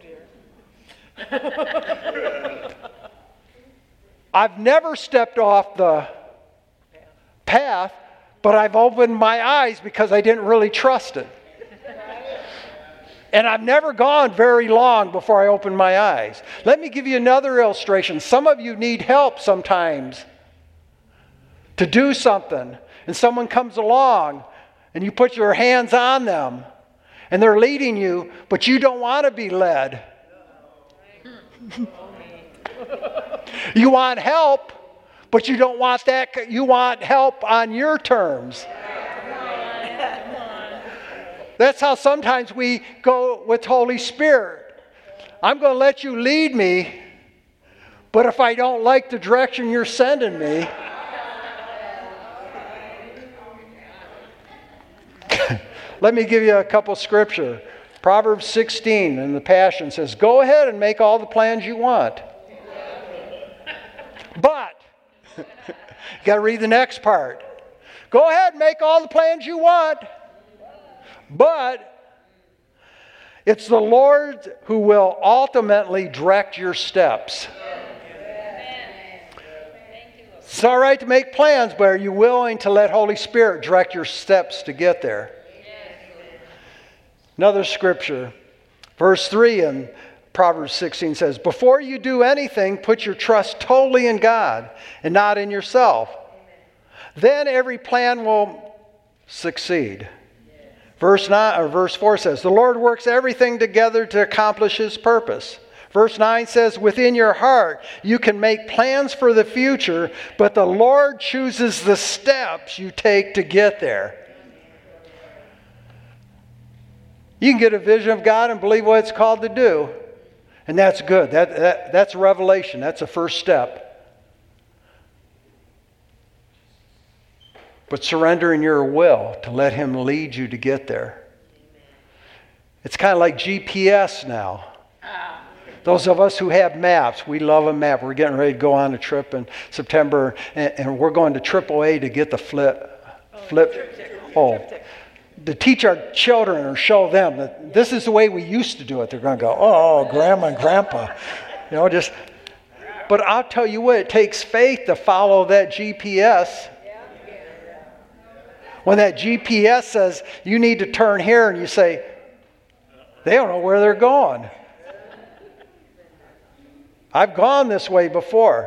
dear. I've never stepped off the path, but I've opened my eyes because I didn't really trust it. And I've never gone very long before I open my eyes. Let me give you another illustration. Some of you need help sometimes to do something. And someone comes along and you put your hands on them and they're leading you, but you don't want to be led. You want help, but you don't want that. You want help on your terms. That's how sometimes we go with Holy Spirit. I'm going to let you lead me, but if I don't like the direction you're sending me, let me give you a couple scripture. Proverbs 16 in the Passion says, go ahead and make all the plans you want. But, you got to read the next part. Go ahead and make all the plans you want. But it's the Lord who will ultimately direct your steps. It's all right to make plans, but are you willing to let Holy Spirit direct your steps to get there? Another scripture, verse 3 in Proverbs 16 says, before you do anything, put your trust totally in God and not in yourself. Then every plan will succeed. Verse 4 says, the Lord works everything together to accomplish His purpose. Verse 9 says, within your heart you can make plans for the future, but the Lord chooses the steps you take to get there. You can get a vision of God and believe what it's called to do. And that's good. That's revelation. That's a first step. But surrendering your will to let Him lead you to get there. It's kind of like GPS now. Those of us who have maps, we love a map. We're getting ready to go on a trip in September, and we're going to AAA to get the to teach our children or show them that this is the way we used to do it. They're going to go, oh, Grandma and Grandpa. You know, just. But I'll tell you what, it takes faith to follow that GPS. When that GPS says you need to turn here and you say, they don't know where they're going. I've gone this way before.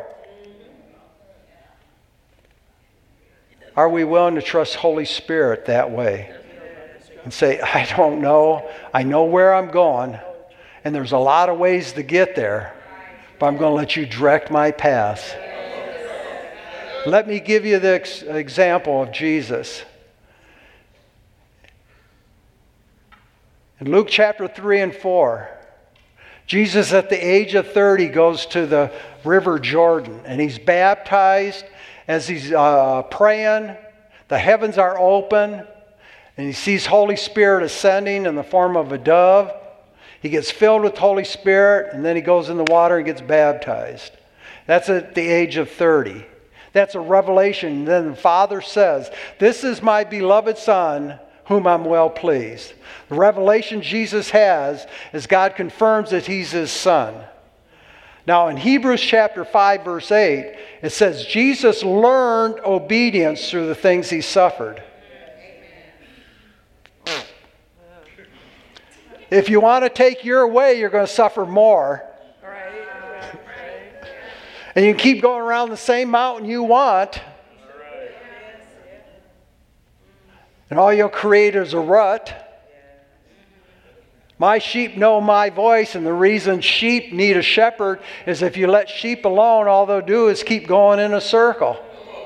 Are we willing to trust Holy Spirit that way? And say, I don't know. I know where I'm going. And there's a lot of ways to get there. But I'm going to let you direct my path. Let me give you the example of Jesus. In Luke chapter 3 and 4, Jesus at the age of 30 goes to the river Jordan and he's baptized. As he's praying, the heavens are open and he sees Holy Spirit ascending in the form of a dove. He gets filled with Holy Spirit and then he goes in the water and gets baptized. That's at the age of 30. That's a revelation. Then the Father says, this is my beloved Son, whom I'm well pleased. The revelation Jesus has is God confirms that He's His Son. Now in Hebrews chapter 5, verse 8, it says, Jesus learned obedience through the things he suffered. If you want to take your way, you're going to suffer more. And you can keep going around the same mountain you want. And all you'll create is a rut. My sheep know my voice, and the reason sheep need a shepherd is if you let sheep alone, all they'll do is keep going in a circle.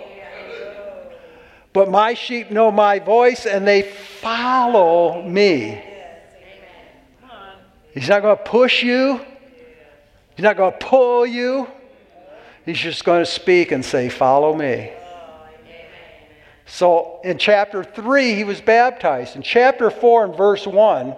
But my sheep know my voice, and they follow me. He's not going to push you. He's not going to pull you. He's just going to speak and say, follow me. So in chapter 3, he was baptized. In chapter 4 and verse 1,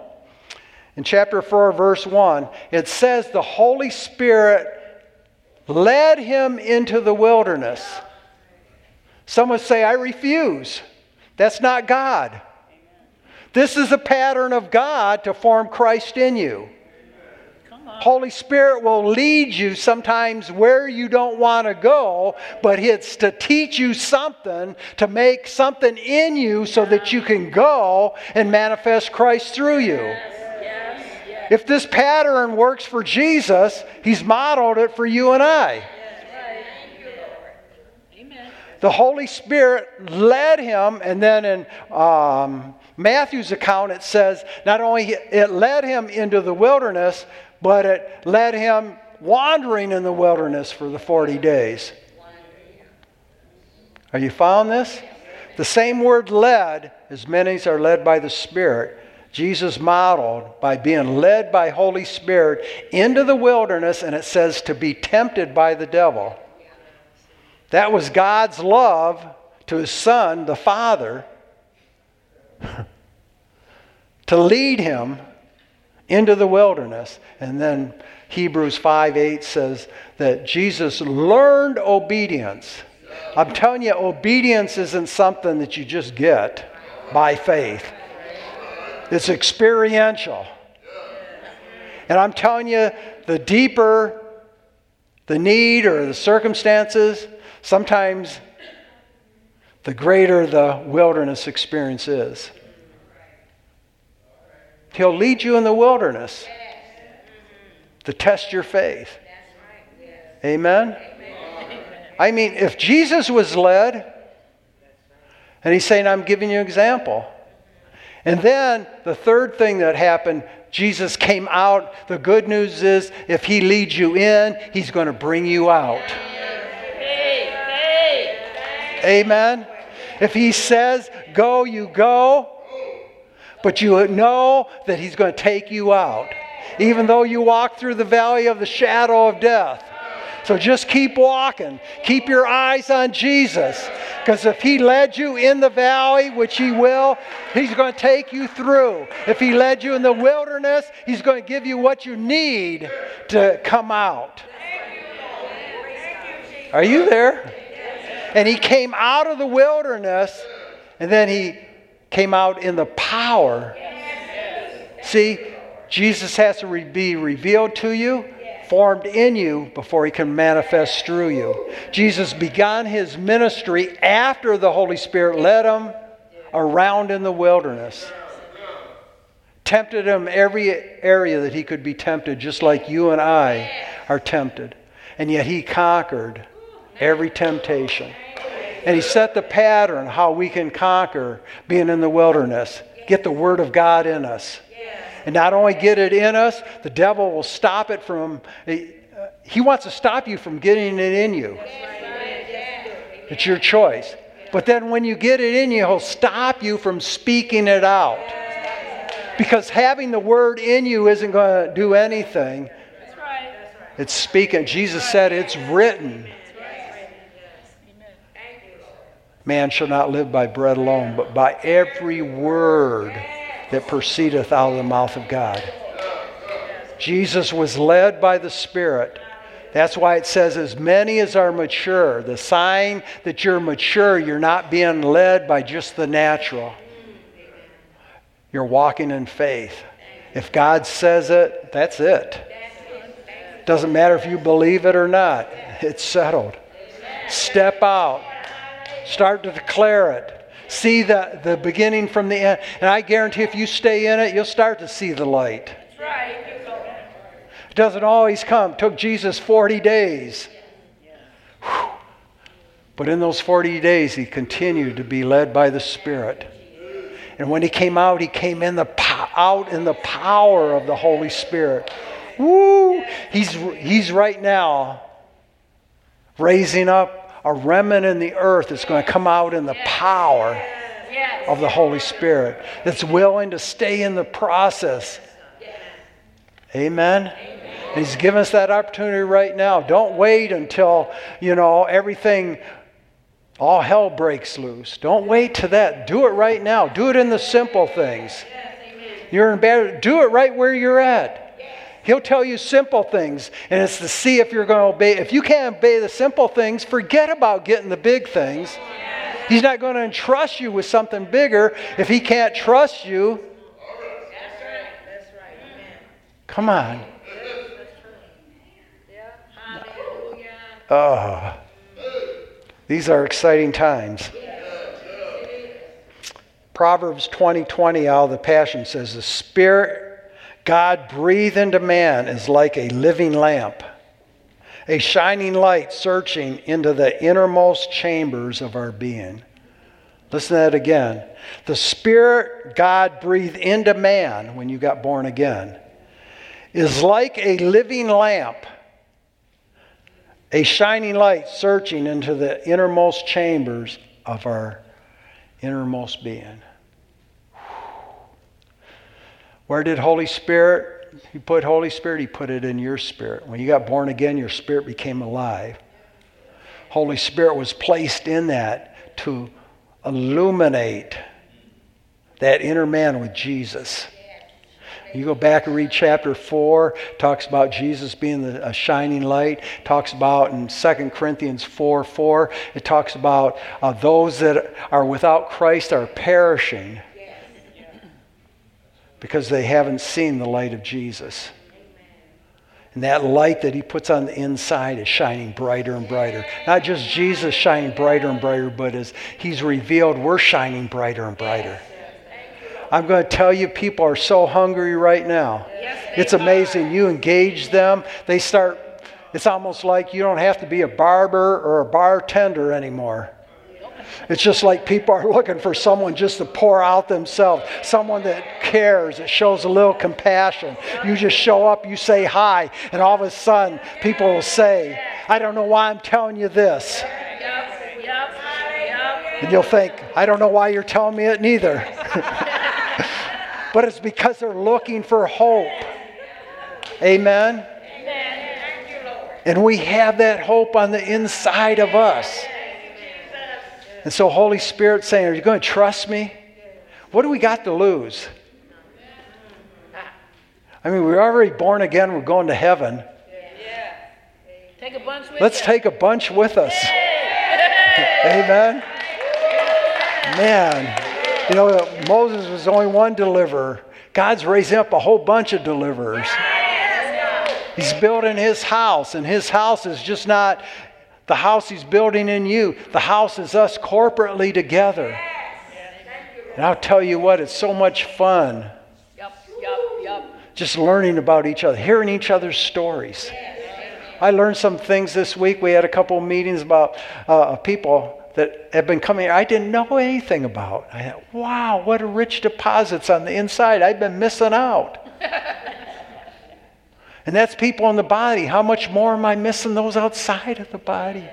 it says the Holy Spirit led him into the wilderness. Some would say, I refuse. That's not God. This is a pattern of God to form Christ in you. Holy Spirit will lead you sometimes where you don't want to go, but it's to teach you something, to make something in you so that you can go and manifest Christ through you. If this pattern works for Jesus, he's modeled it for you and I. The Holy Spirit led him, and then in Matthew's account it says not only it led him into the wilderness, but it led him wandering in the wilderness for the 40 days. Are you following this? The same word led, as many are led by the Spirit, Jesus modeled by being led by Holy Spirit into the wilderness, and it says to be tempted by the devil. That was God's love to his Son, the Father, to lead him into the wilderness. And then Hebrews 5:8 says that Jesus learned obedience. I'm telling you, obedience isn't something that you just get by faith. It's experiential. And I'm telling you, the deeper the need or the circumstances, sometimes the greater the wilderness experience is. He'll lead you in the wilderness to test your faith. Amen? I mean, if Jesus was led, and he's saying, I'm giving you an example. And then the third thing that happened, Jesus came out. The good news is, if he leads you in, he's going to bring you out. Amen? If he says, go, you go. But you know that he's going to take you out. Even though you walk through the valley of the shadow of death. So just keep walking. Keep your eyes on Jesus. Because if he led you in the valley, which he will, he's going to take you through. If he led you in the wilderness, he's going to give you what you need to come out. Are you there? And he came out of the wilderness, and then he came out in the power. See, Jesus has to be revealed to you, formed in you, before he can manifest through you. Jesus began his ministry after the Holy Spirit led him around in the wilderness. Tempted him every area that he could be tempted, just like you and I are tempted. And yet he conquered every temptation. And he set the pattern how we can conquer being in the wilderness. Get the Word of God in us. And not only get it in us, the devil will stop it from... He wants to stop you from getting it in you. It's your choice. But then when you get it in you, he'll stop you from speaking it out. Because having the Word in you isn't going to do anything. It's speaking. Jesus said it's written. Man shall not live by bread alone, but by every word that proceedeth out of the mouth of God. Jesus was led by the Spirit. That's why it says, as many as are mature. The sign that you're mature, you're not being led by just the natural. You're walking in faith. If God says it, that's it. Doesn't matter if you believe it or not. It's settled. Step out. Start to declare it. See the beginning from the end. And I guarantee if you stay in it, you'll start to see the light. That's right. It doesn't always come. It took Jesus 40 days. Whew. But in those 40 days, he continued to be led by the Spirit. And when he came out, he came out in the power of the Holy Spirit. Woo! He's right now raising up a remnant in the earth that's going to come out in the power of the Holy Spirit, that's willing to stay in the process. Amen? And he's given us that opportunity right now. Don't wait until, everything, all hell breaks loose. Don't wait to that. Do it right now. Do it in the simple things. You're in bed. Do it right where you're at. He'll tell you simple things, and it's to see if you're going to obey. If you can't obey the simple things, forget about getting the big things. He's not going to entrust you with something bigger if he can't trust you. Come on. Oh, these are exciting times. Proverbs 20:20 out of the Passion says, the Spirit God breathed into man is like a living lamp, a shining light searching into the innermost chambers of our being. Listen to that again. The Spirit God breathed into man when you got born again is like a living lamp, a shining light searching into the innermost chambers of our innermost being. Where did Holy Spirit, he put Holy Spirit, he put it in your spirit. When you got born again, your spirit became alive. Holy Spirit was placed in that to illuminate that inner man with Jesus. You go back and read chapter 4, talks about Jesus being a shining light. Talks about in 2 Corinthians 4:4, it talks about those that are without Christ are perishing because they haven't seen the light of Jesus. And that light that he puts on the inside is shining brighter and brighter. Not just Jesus shining brighter and brighter, but as he's revealed, we're shining brighter and brighter. I'm going to tell you, people are so hungry right now. It's amazing. You engage them, they start, it's almost like you don't have to be a barber or a bartender anymore. It's just like people are looking for someone just to pour out themselves, someone that cares, that shows a little compassion. You just show up, you say hi, and all of a sudden people will say, I don't know why I'm telling you this. And you'll think, I don't know why you're telling me it neither. But it's because they're looking for hope. Amen? And we have that hope on the inside of us. And so Holy Spirit's saying, are you going to trust me? What do we got to lose? I mean, we're already born again. We're going to heaven. Take a bunch with Let's take a bunch with us. Amen? Man, Moses was only one deliverer. God's raising up a whole bunch of deliverers. He's building his house, and his house is just not the house he's building in you. The house is us corporately together. And I'll tell you what, it's so much fun. Just learning about each other, hearing each other's stories. I learned some things this week. We had a couple of meetings about people that have been coming here I didn't know anything about. I thought, wow, what a rich deposits on the inside. I've been missing out. And that's people in the body. How much more am I missing those outside of the body?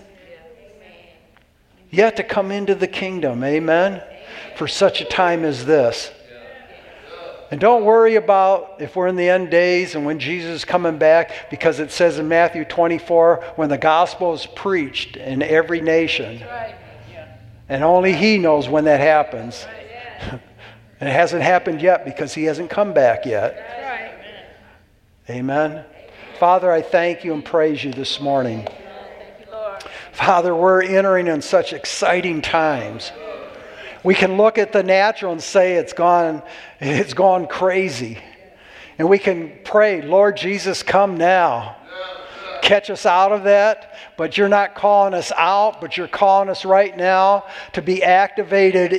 Yet to come into the kingdom, amen? For such a time as this. And don't worry about if we're in the end days and when Jesus is coming back, because it says in Matthew 24, when the gospel is preached in every nation. And only he knows when that happens. And it hasn't happened yet because he hasn't come back yet. Amen. Father, I thank you and praise you this morning. Father, we're entering in such exciting times. We can look at the natural and say it's gone crazy. And we can pray, Lord Jesus, come now. catch us out of that, but you're not calling us out, but you're calling us right now to be activated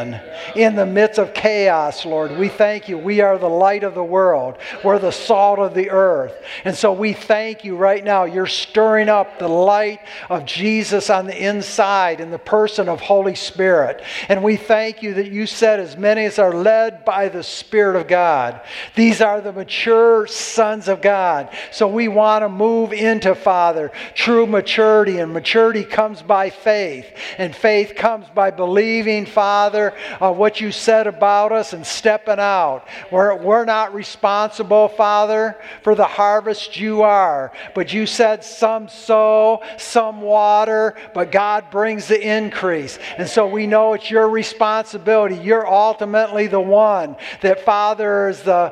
in the midst of chaos, Lord. We thank you. We are the light of the world. We're the salt of the earth. And so we thank you right now. You're stirring up the light of Jesus on the inside in the person of Holy Spirit. And we thank you that you said as many as are led by the Spirit of God. These are the mature sons of God. So we want to move into, Father, true maturity. And maturity comes by faith. And faith comes by believing, Father, what you said about us and stepping out. We're not responsible, Father, for the harvest. You are. But you said some sow, some water, but God brings the increase. And so we know it's your responsibility. You're ultimately the one that, Father, is the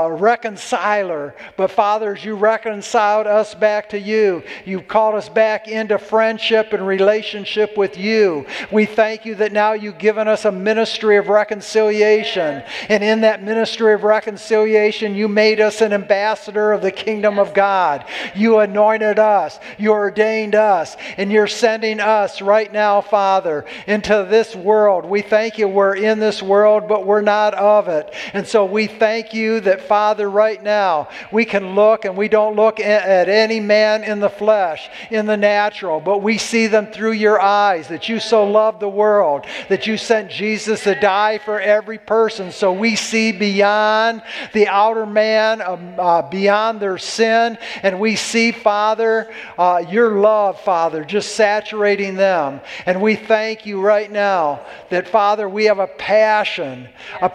reconciler. But Father, as you reconciled us back to you, you've called us back into friendship and relationship with you. We thank you that now you've given us a ministry of reconciliation. And in that ministry of reconciliation, you made us an ambassador of the kingdom of God. You anointed us. You ordained us. And you're sending us right now, Father, into this world. We thank you we're in this world, but we're not of it. And so we thank you that, Father, right now, we can look and we don't look at any man in the flesh, in the natural, but we see them through your eyes, that you so loved the world, that you sent Jesus to die for every person. So we see beyond the outer man, beyond their sin, and we see, Father, your love, Father, just saturating them. And we thank you right now that, Father, we have a passion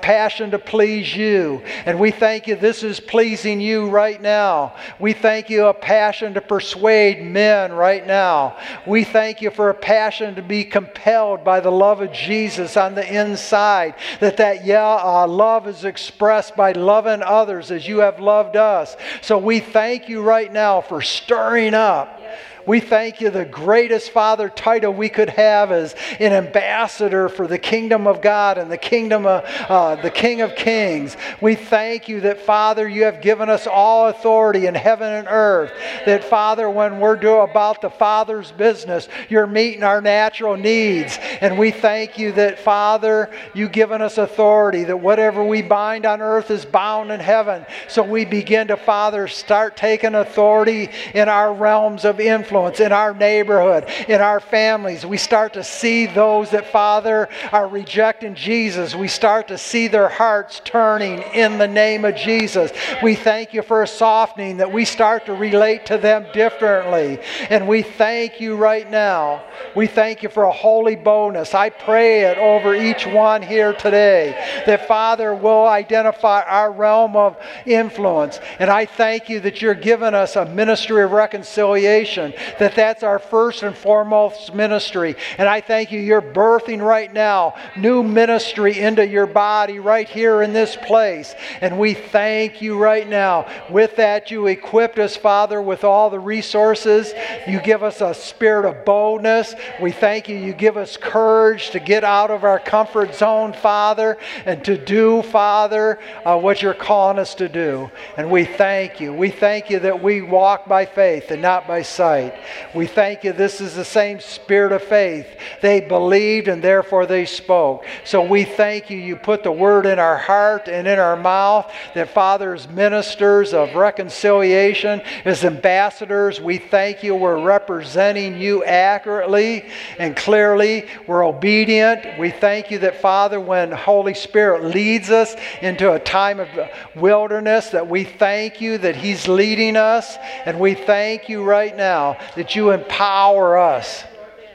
to please you. And we thank you this is pleasing you right now. We thank you a passion to persuade men right now. We thank you for a passion to be compelled by the love of Jesus on the inside. That love is expressed by loving others as you have loved us. So we thank you right now for stirring up. We thank you the greatest, Father, title we could have is an ambassador for the kingdom of God and the kingdom of the King of Kings. We thank you that, Father, you have given us all authority in heaven and earth. That, Father, when we're doing about the Father's business, you're meeting our natural needs. And we thank you that, Father, you've given us authority, that whatever we bind on earth is bound in heaven. So we begin to, Father, start taking authority in our realms of influence, in our neighborhood, in our families. We start to see those that, Father, are rejecting Jesus. We start to see their hearts turning in the name of Jesus. We thank you for a softening, that we start to relate to them differently. And we thank you right now. We thank you for a holy boldness. I pray it over each one here today, that, Father, will identify our realm of influence. And I thank you that you're giving us a ministry of reconciliation, that's our first and foremost ministry. And I thank you, you're birthing right now new ministry into your body right here in this place. And we thank you right now. With that, you equipped us, Father, with all the resources. You give us a spirit of boldness. We thank you. You give us courage to get out of our comfort zone, Father, and to do, Father, what you're calling us to do. And we thank you. We thank you that we walk by faith and not by sight. We thank you this is the same spirit of faith. They believed and therefore they spoke. So we thank you. You put the word in our heart and in our mouth, that, Father, as ministers of reconciliation, as ambassadors, we thank you. We're representing you accurately and clearly. We're obedient. We thank you that, Father, when Holy Spirit leads us into a time of wilderness, that we thank you that He's leading us. And we thank you right now that you empower us.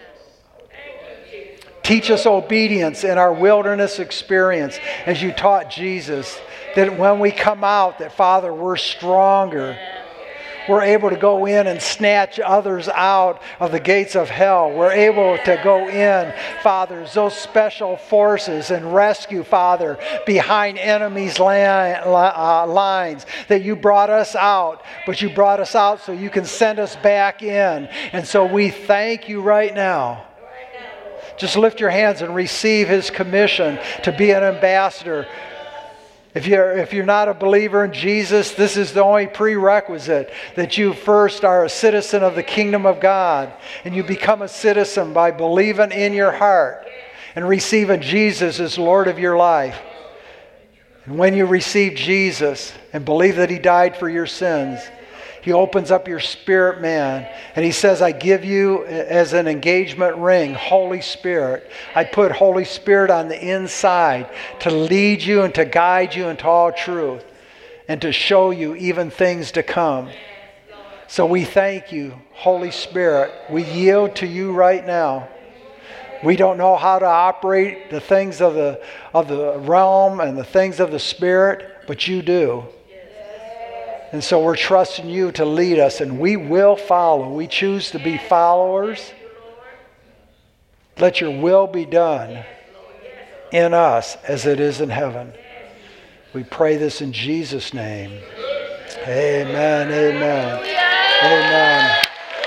Teach us obedience in our wilderness experience, as you taught Jesus, that when we come out, that, Father, we're stronger. We're able to go in and snatch others out of the gates of hell. We're able to go in, Father, those special forces, and rescue, Father, behind enemies' lines. That you brought us out, but you brought us out so you can send us back in. And so we thank you right now. Just lift your hands and receive His commission to be an ambassador. If you're not a believer in Jesus, this is the only prerequisite, that you first are a citizen of the kingdom of God. And you become a citizen by believing in your heart and receiving Jesus as Lord of your life. And when you receive Jesus and believe that He died for your sins, He opens up your spirit man, and He says, I give you as an engagement ring, Holy Spirit. I put Holy Spirit on the inside to lead you and to guide you into all truth and to show you even things to come. So we thank you, Holy Spirit. We yield to you right now. We don't know how to operate the things of the realm and the things of the Spirit, but you do. And so we're trusting you to lead us, and we will follow. We choose to be followers. Let your will be done in us as it is in heaven. We pray this in Jesus' name. Amen, amen, amen.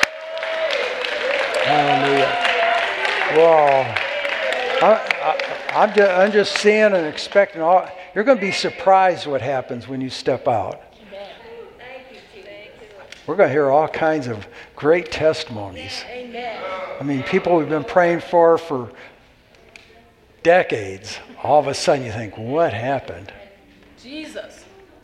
Hallelujah. Whoa. I'm just seeing and expecting. You're going to be surprised what happens when you step out. We're going to hear all kinds of great testimonies. Amen. I mean, people we've been praying for decades. All of a sudden you think, what happened? Jesus.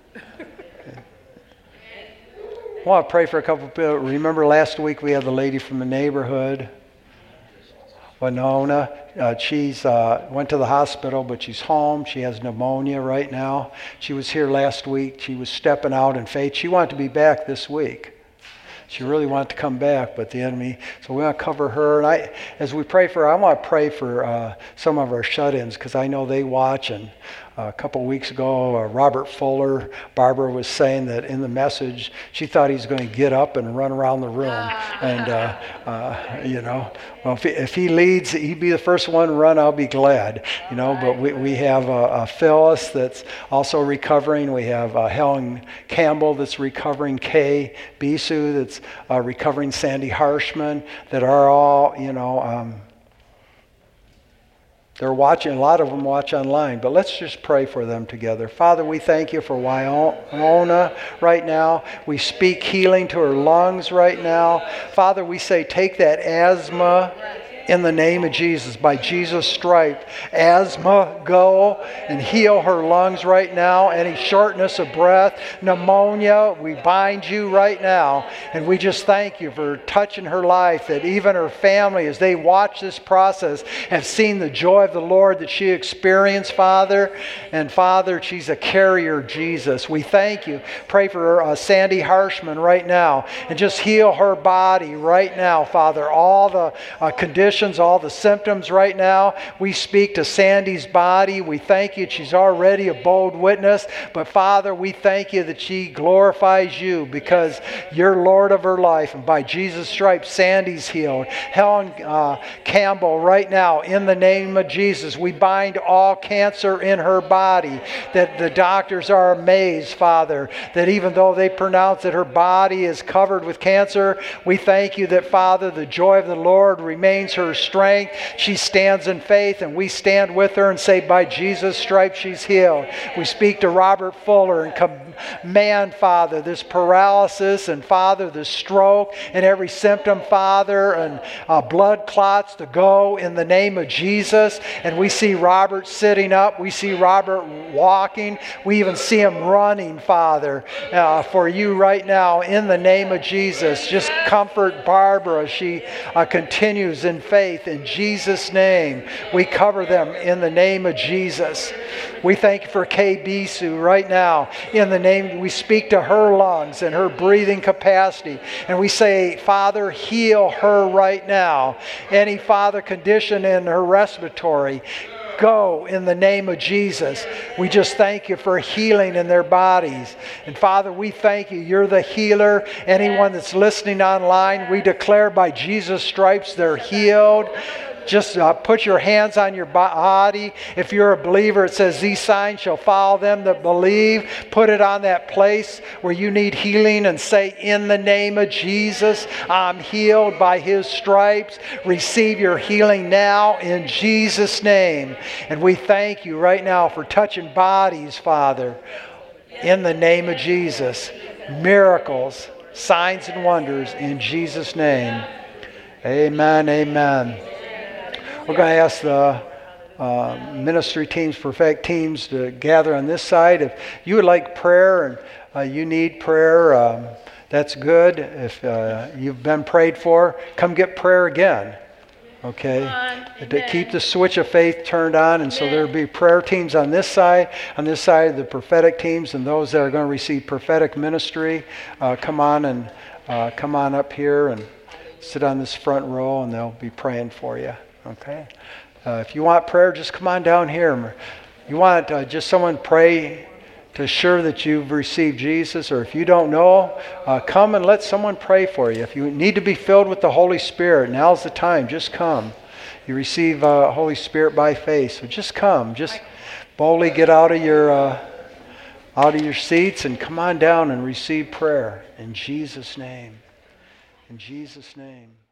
I want to pray for a couple of people. Remember last week we had the lady from the neighborhood, Winona. She's went to the hospital, but she's home. She has pneumonia right now. She was here last week. She was stepping out in faith. She wanted to be back this week. She really wanted to come back, but the enemy. So we want to cover her. And as we pray for her, I want to pray for some of our shut-ins, because I know they watch. And a couple of weeks ago, Robert Fuller, Barbara was saying that in the message, she thought he was going to get up and run around the room. And, well, if he leads, he'd be the first one to run, I'll be glad. But we have Phyllis that's also recovering. We have Helen Campbell that's recovering. Kay Bisu that's recovering. Sandy Harshman, that are all, they're watching. A lot of them watch online, but let's just pray for them together. Father, we thank you for Winona right now. We speak healing to her lungs right now. Father, we say take that asthma in the name of Jesus. By Jesus' stripe, asthma, go and heal her lungs right now. Any shortness of breath, pneumonia, we bind you right now. And we just thank you for touching her life, that even her family, as they watch this process, have seen the joy of the Lord that she experienced, Father. And Father, she's a carrier of Jesus. We thank you. Pray for Sandy Harshman right now, and just heal her body right now, Father. All the conditions, all the symptoms right now. We speak to Sandy's body. We thank you. She's already a bold witness. But Father, we thank you that she glorifies you, because you're Lord of her life. And by Jesus' stripes, Sandy's healed. Helen Campbell right now, in the name of Jesus, we bind all cancer in her body. That the doctors are amazed, Father, that even though they pronounce that her body is covered with cancer, we thank you that, Father, the joy of the Lord remains her strength. She stands in faith, and we stand with her and say, by Jesus' stripes she's healed. We speak to Robert Fuller and command, Father, this paralysis, and Father, this stroke, and every symptom, Father, and blood clots to go in the name of Jesus. And we see Robert sitting up. We see Robert walking. We even see him running, Father, for you right now in the name of Jesus. Just comfort Barbara as she continues in faith. In Jesus' name, we cover them in the name of Jesus. We thank you for Kay Bisu right now. In the name, we speak to her lungs and her breathing capacity. And we say, Father, heal her right now. Any, Father, condition in her respiratory, go in the name of Jesus. We just thank you for healing in their bodies. And Father, we thank you. You're the healer. Anyone that's listening online, we declare by Jesus' stripes they're healed. just put your hands on your body. If you're a believer, it says, these signs shall follow them that believe. Put it on that place where you need healing and say, in the name of Jesus, I'm healed by His stripes. Receive your healing now in Jesus' name. And we thank you right now for touching bodies, Father, in the name of Jesus. Miracles, signs and wonders in Jesus' name. Amen, amen. We're going to ask the ministry teams, prophetic teams to gather on this side. If you would like prayer and you need prayer, that's good. If you've been prayed for, come get prayer again. Okay? To keep the switch of faith turned on, and so there'll be prayer teams on this side the prophetic teams, and those that are going to receive prophetic ministry, come on up here and sit on this front row, and they'll be praying for you. Okay? If you want prayer, just come on down here. You want just someone pray to assure that you've received Jesus, or if you don't know, come and let someone pray for you. If you need to be filled with the Holy Spirit, now's the time. Just come. You receive Holy Spirit by faith, so just come. Just boldly get out of your seats and come on down and receive prayer in Jesus' name. In Jesus' name.